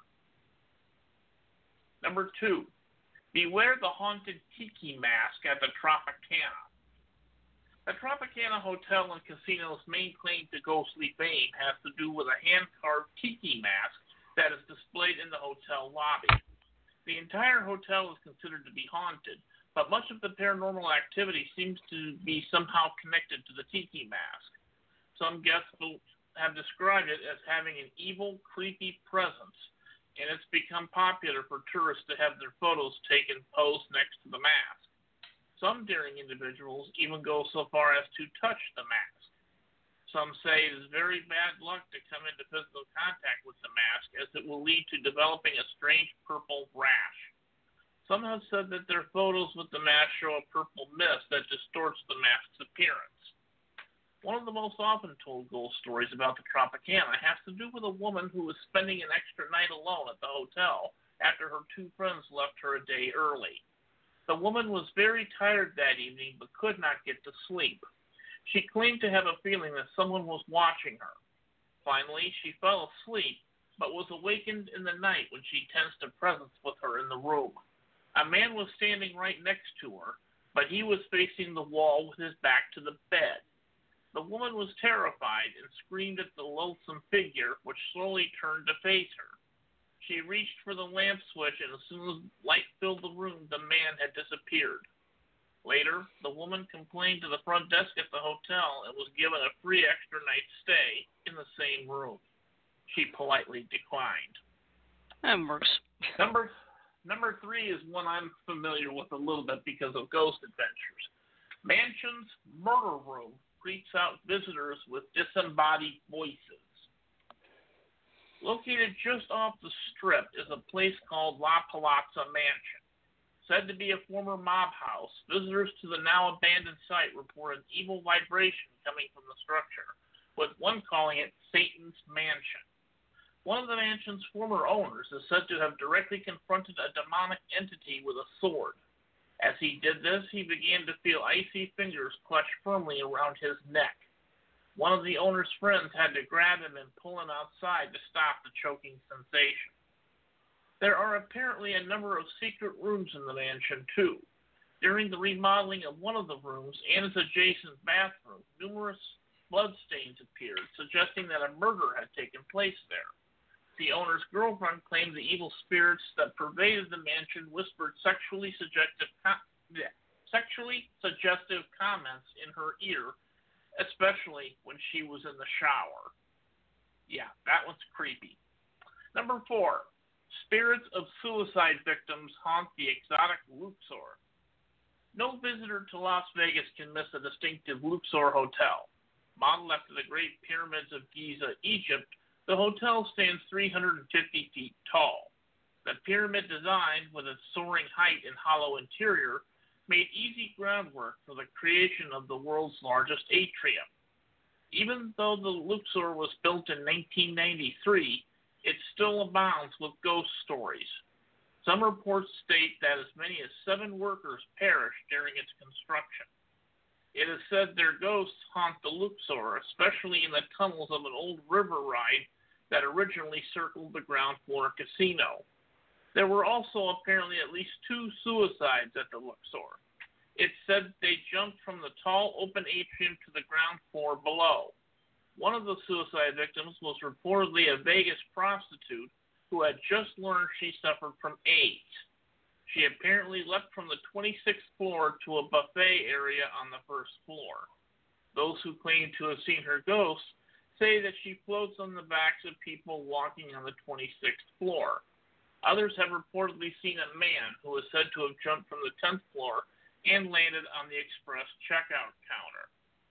Number two, beware the haunted tiki mask at the Tropicana. The Tropicana Hotel and Casino's main claim to ghostly fame has to do with a hand-carved tiki mask that is displayed in the hotel lobby. The entire hotel is considered to be haunted, but much of the paranormal activity seems to be somehow connected to the tiki mask. Some guests have described it as having an evil, creepy presence, and it's become popular for tourists to have their photos taken posed next to the mask. Some daring individuals even go so far as to touch the mask. Some say it is very bad luck to come into physical contact with the mask, as it will lead to developing a strange purple rash. Some have said that their photos with the mask show a purple mist that distorts the mask's appearance. One of the most often told ghost stories about the Tropicana has to do with a woman who was spending an extra night alone at the hotel after her two friends left her a day early. The woman was very tired that evening but could not get to sleep. She claimed to have a feeling that someone was watching her. Finally, she fell asleep, but was awakened in the night when she sensed a presence with her in the room. A man was standing right next to her, but he was facing the wall with his back to the bed. The woman was terrified and screamed at the loathsome figure, which slowly turned to face her. She reached for the lamp switch, and as soon as light filled the room, the man had disappeared. Later, the woman complained to the front desk at the hotel and was given a free extra night stay in the same room. She politely declined. That works. Number number three is one I'm familiar with a little bit because of Ghost Adventures. Mansion's Murder Room creeps out visitors with disembodied voices. Located just off the strip is a place called La Palazza Mansion. Said to be a former mob house, visitors to the now abandoned site report an evil vibration coming from the structure, with one calling it Satan's Mansion. One of the mansion's former owners is said to have directly confronted a demonic entity with a sword. As he did this, he began to feel icy fingers clutch firmly around his neck. One of the owner's friends had to grab him and pull him outside to stop the choking sensation. There are apparently a number of secret rooms in the mansion, too. During the remodeling of one of the rooms and its adjacent bathroom, numerous bloodstains appeared, suggesting that a murder had taken place there. The owner's girlfriend claimed the evil spirits that pervaded the mansion whispered sexually suggestive, com- sexually suggestive comments in her ear, especially when she was in the shower. Yeah, that one's creepy. Number four. Spirits of suicide victims haunt the exotic Luxor. No visitor to Las Vegas can miss the distinctive Luxor Hotel. Modeled after the Great Pyramids of Giza, Egypt, The hotel stands three hundred fifty feet tall. The pyramid design, with its soaring height and hollow interior, made easy groundwork for the creation of the world's largest atrium. Even though the Luxor was built in nineteen ninety-three, it still abounds with ghost stories. Some reports state that as many as seven workers perished during its construction. It is said their ghosts haunt the Luxor, especially in the tunnels of an old river ride that originally circled the ground floor casino. There were also apparently at least two suicides at the Luxor. It's said they jumped from the tall open atrium to the ground floor below. One of the suicide victims was reportedly a Vegas prostitute who had just learned she suffered from AIDS. She apparently leapt from the twenty-sixth floor to a buffet area on the first floor. Those who claim to have seen her ghost say that she floats on the backs of people walking on the twenty-sixth floor. Others have reportedly seen a man who is said to have jumped from the tenth floor and landed on the express checkout counter.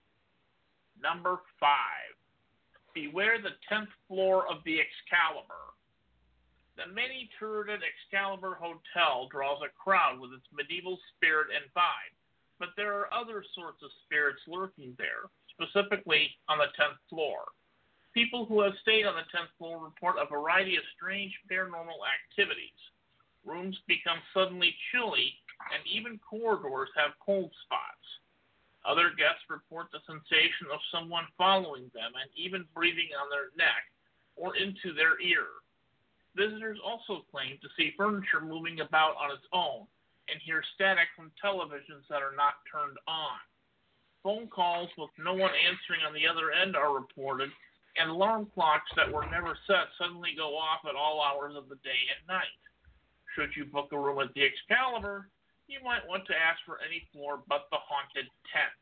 Number five. Beware the tenth floor of the Excalibur. The many-turreted Excalibur Hotel draws a crowd with its medieval spirit and vibe, but there are other sorts of spirits lurking there, specifically on the tenth floor. People who have stayed on the tenth floor report a variety of strange paranormal activities. Rooms become suddenly chilly, and even corridors have cold spots. Other guests report the sensation of someone following them and even breathing on their neck or into their ear. Visitors also claim to see furniture moving about on its own and hear static from televisions that are not turned on. Phone calls with no one answering on the other end are reported, and alarm clocks that were never set suddenly go off at all hours of the day and night. Should you book a room at the Excalibur, you might want to ask for any floor but the haunted tenth.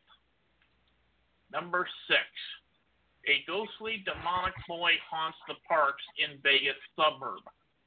Number six. A ghostly, demonic boy haunts the parks in Vegas suburb.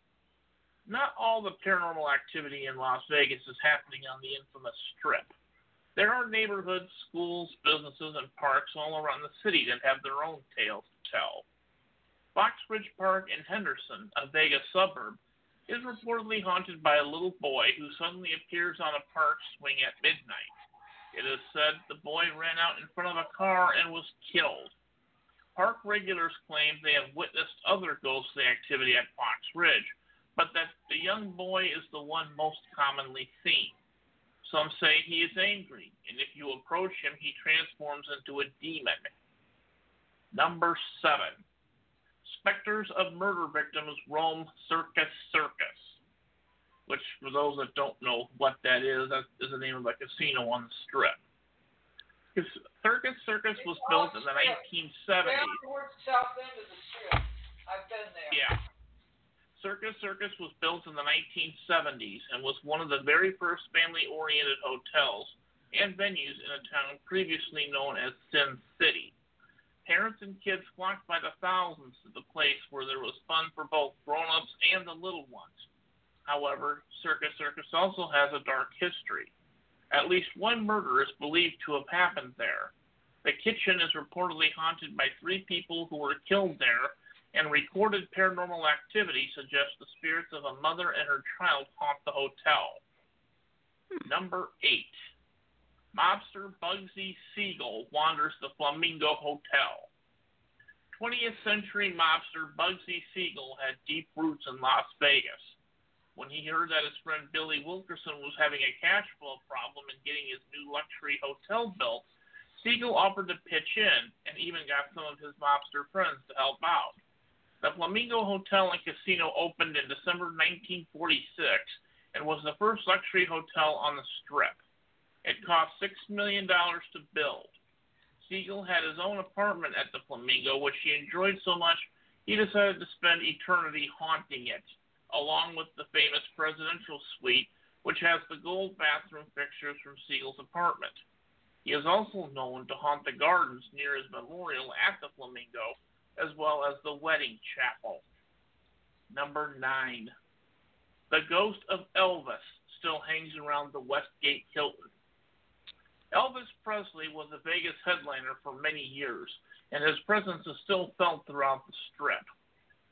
Not all the paranormal activity in Las Vegas is happening on the infamous Strip. There are neighborhoods, schools, businesses, and parks all around the city that have their own tales to tell. Fox Ridge Park in Henderson, a Vegas suburb, is reportedly haunted by a little boy who suddenly appears on a park swing at midnight. It is said the boy ran out in front of a car and was killed. Park regulars claim they have witnessed other ghostly activity at Fox Ridge, but that the young boy is the one most commonly seen. Some say he is angry, and if you approach him, he transforms into a demon. Number seven. Specters of murder victims roam Circus Circus, which, for those that don't know what that is, that is the name of a casino on the Strip. Circus Circus was built in the nineteen seventies. Towards the south end of the Strip. I've been there. Yeah. Circus Circus was built in the nineteen seventies and was one of the very first family-oriented hotels and venues in a town previously known as Sin City. Parents and kids flocked by the thousands to the place where there was fun for both grown-ups and the little ones. However, Circus Circus also has a dark history. At least one murder is believed to have happened there. The kitchen is reportedly haunted by three people who were killed there, and recorded paranormal activity suggests the spirits of a mother and her child haunt the hotel. Hmm. Number eight. Mobster Bugsy Siegel wanders the Flamingo Hotel. twentieth century mobster Bugsy Siegel had deep roots in Las Vegas. When he heard that his friend Billy Wilkerson was having a cash flow problem in getting his new luxury hotel built, Siegel offered to pitch in and even got some of his mobster friends to help out. The Flamingo Hotel and Casino opened in December nineteen forty-six and was the first luxury hotel on the Strip. It cost six million dollars to build. Siegel had his own apartment at the Flamingo, which he enjoyed so much he decided to spend eternity haunting it, along with the famous presidential suite, which has the gold bathroom fixtures from Siegel's apartment. He is also known to haunt the gardens near his memorial at the Flamingo, as well as the wedding chapel. Number nine. The ghost of Elvis still hangs around the Westgate Hilton. Elvis Presley was a Vegas headliner for many years, and his presence is still felt throughout the Strip.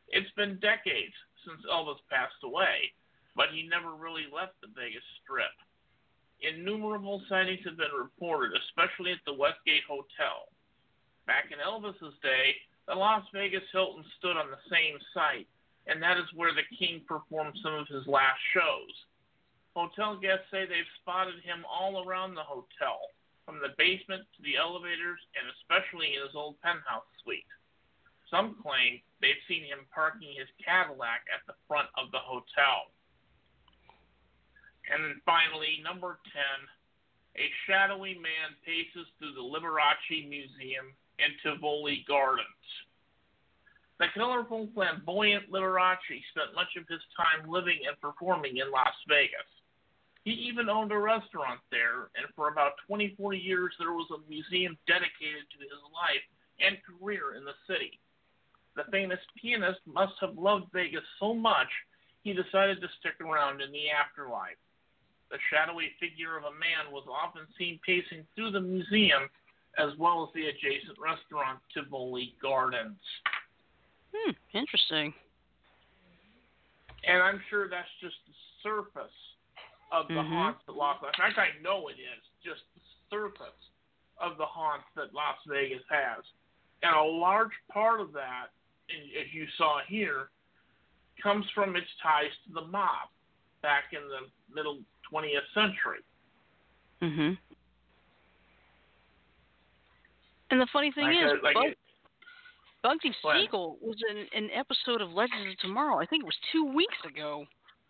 It's been decades since Elvis passed away, but he never really left the Vegas Strip. Innumerable sightings have been reported, especially at the Westgate Hotel. Back in Elvis's day, the Las Vegas Hilton stood on the same site, and that is where the King performed some of his last shows. Hotel guests say they've spotted him all around the hotel, from the basement to the elevators, and especially in his old penthouse suite. Some claim they've seen him parking his Cadillac at the front of the hotel. And then finally, number ten, a shadowy man paces through the Liberace Museum in Tivoli Gardens. The colorful, flamboyant Liberace spent much of his time living and performing in Las Vegas. He even owned a restaurant there, and for about twenty-four years there was a museum dedicated to his life and career in the city. The famous pianist must have loved Vegas so much, he decided to stick around in the afterlife. The shadowy figure of a man was often seen pacing through the museum, as well as the adjacent restaurant, Tivoli Gardens. Hmm, interesting. And I'm sure that's just the surface of the mm-hmm. haunts that Las Vegas. In fact, I know it is just the surface of the haunts that Las Vegas has. And a large part of that, as you saw here, comes from its ties to the mob back in the middle twentieth century. Mhm. And the funny thing like is, a, like Bug, it, Bugsy Siegel was in an episode of Legends of Tomorrow. I think it was two weeks ago.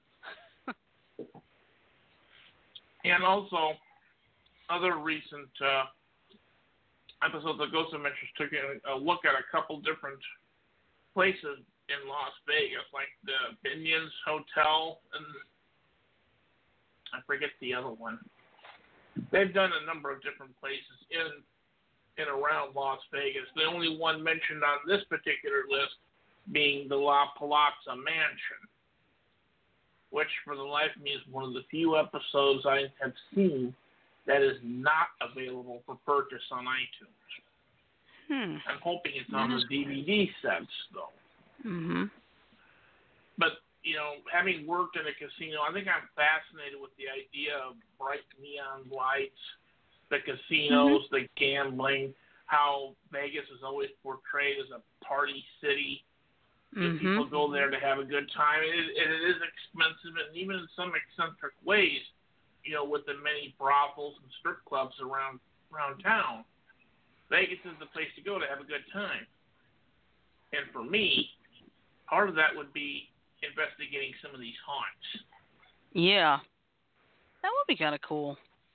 And also, other recent uh, episodes of Ghost Adventures took a look at a couple different places in Las Vegas, like the Binions Hotel, and I forget the other one. They've done a number of different places in and around Las Vegas. The only one mentioned on this particular list being the La Palazza Mansion, which for the life of me is one of the few episodes I have seen that is not available for purchase on iTunes. Hmm. I'm hoping it's on the D V D sets, though. Mm-hmm. But, you know, having worked in a casino, I think I'm fascinated with the idea of bright neon lights, the casinos, mm-hmm. the gambling, how Vegas is always portrayed as a party city. Mm-hmm. People go there to have a good time. It, it, it is expensive, and even in some eccentric ways, you know, with the many brothels and strip clubs around around town, Vegas is the place to go to have a good time. And for me, part of that would be investigating some of these haunts. Yeah, that would be kind of cool.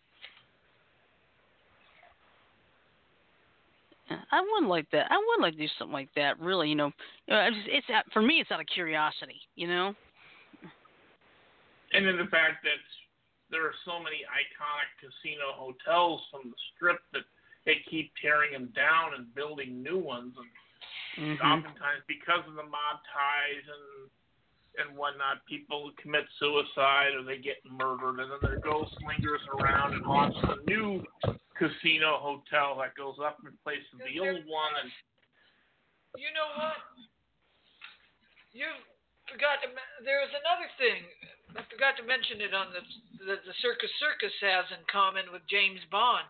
I would like that. I would like to do something like that. Really, you know, you know it's, it's out, for me. It's out of curiosity, you know. And then the fact that there are so many iconic casino hotels from the Strip that they keep tearing them down and building new ones, and mm-hmm. oftentimes because of the mob ties and and whatnot, people commit suicide or they get murdered, and then their ghost lingers around and haunts the new casino hotel that goes up in place of the old one. And you know what? You forgot to. There was another thing. I forgot to mention it on the that the Circus Circus has in common with James Bond.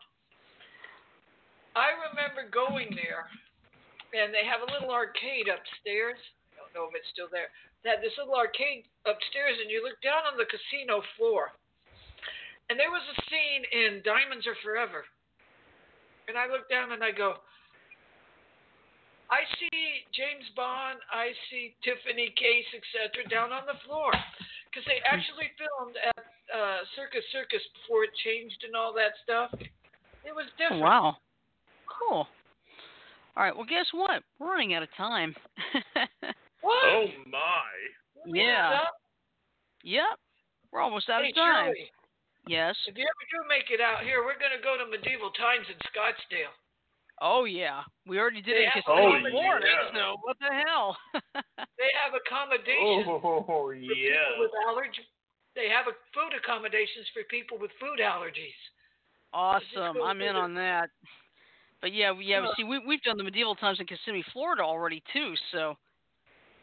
I remember going there, and they have a little arcade upstairs. I don't know if it's still there. They had this little arcade upstairs, and you look down on the casino floor. And there was a scene in Diamonds Are Forever. And I look down and I go, I see James Bond, I see Tiffany Case, et cetera, down on the floor. Because they actually filmed at uh, Circus Circus before it changed and all that stuff. It was different. Oh, wow. Cool. All right, well, guess what? We're running out of time. What? Oh, my. Yeah. Yep. We're almost out hey, of time. Shirley, yes. if you ever do make it out here, we're going to go to Medieval Times in Scottsdale. Oh, yeah. We already did they it in oh, Florida, yeah. so what the hell? They have accommodations oh, for yeah. people with allergies. They have a food accommodations for people with food allergies. Awesome. I'm in on that. But, yeah, yeah. Uh, see, we, we've done the Medieval Times in Kissimmee, Florida already, too, so.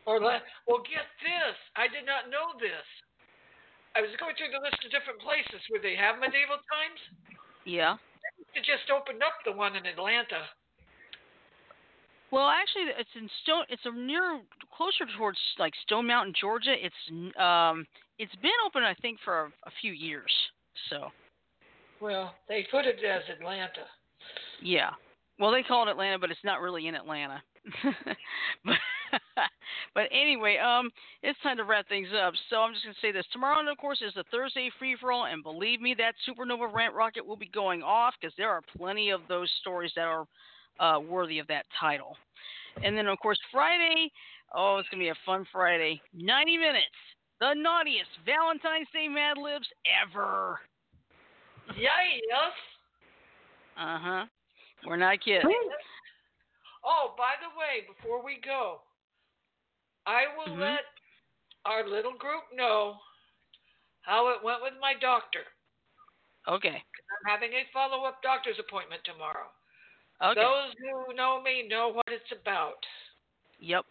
Orlando. Well, get this. I did not know this. I was going through the list of different places where they have medieval times. Yeah. They just opened up the one in Atlanta. Well, actually, it's in Stone. It's a near closer towards like Stone Mountain, Georgia. It's um, it's been open, I think, for a, a few years. So. Well, they put it as Atlanta. Yeah. Well, they call it Atlanta, but it's not really in Atlanta. but, but anyway, um, it's time to wrap things up. So I'm just going to say this. Tomorrow, of course, is the Thursday free-for-all, and believe me, that Supernova Rant Rocket will be going off because there are plenty of those stories that are uh, worthy of that title. And then, of course, Friday, oh, it's going to be a fun Friday. ninety minutes. The naughtiest Valentine's Day Mad Libs ever. Yes. Uh-huh. We're not kidding. Oh, by the way, before we go, I will mm-hmm. let our little group know how it went with my doctor. Okay. I'm having a follow-up doctor's appointment tomorrow. Okay. Those who know me know what it's about. Yep.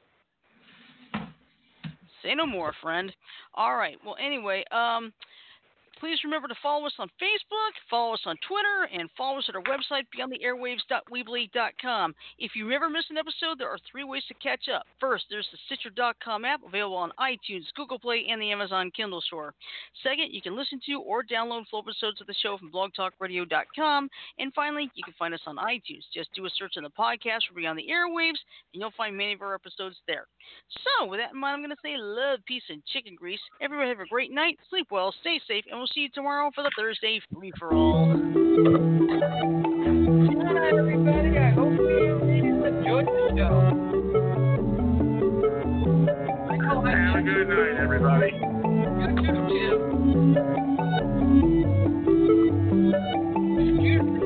Say no more, friend. All right. Well, anyway, um, please remember to follow us on Facebook, follow us on Twitter, and follow us at our website, beyond the airwaves dot weebly dot com. If you ever miss an episode, there are three ways to catch up. First, there's the Stitcher dot com app available on iTunes, Google Play, and the Amazon Kindle store. Second, you can listen to or download full episodes of the show from blog talk radio dot com. And finally, you can find us on iTunes. Just do a search on the podcast for Beyond the Airwaves, and you'll find many of our episodes there. So, with that in mind, I'm going to say love, peace, and chicken grease. Everybody have a great night, sleep well, stay safe, and we'll see you tomorrow for the Thursday free-for-all. Good night, everybody. I hope you enjoyed the show. Have a good night, everybody. You too, Jim. Excuse me.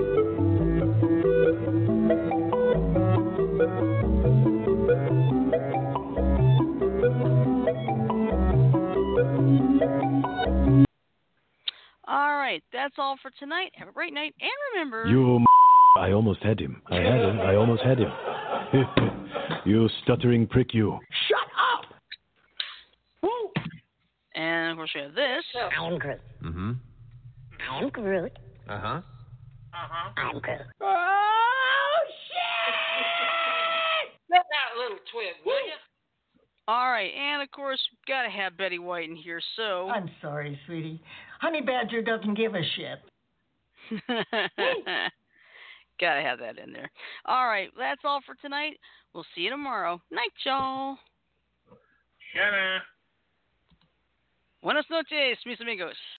All right, that's all for tonight. Have a great night, and remember... You m- I almost had him. I had him. I almost had him. You stuttering prick, you. Shut up! Woo! And, of course, we have this. I'm Groot. Mm-hmm. I'm Groot. Uh-huh. Uh-huh. I'm Groot. Oh, shit! Let that little twig, will you? All right, and, of course, got to have Betty White in here, so... I'm sorry, sweetie. Honey Badger doesn't give a shit. Gotta have that in there. All right, that's all for tonight. We'll see you tomorrow. Night, y'all. Shanna. Buenas noches, mis amigos.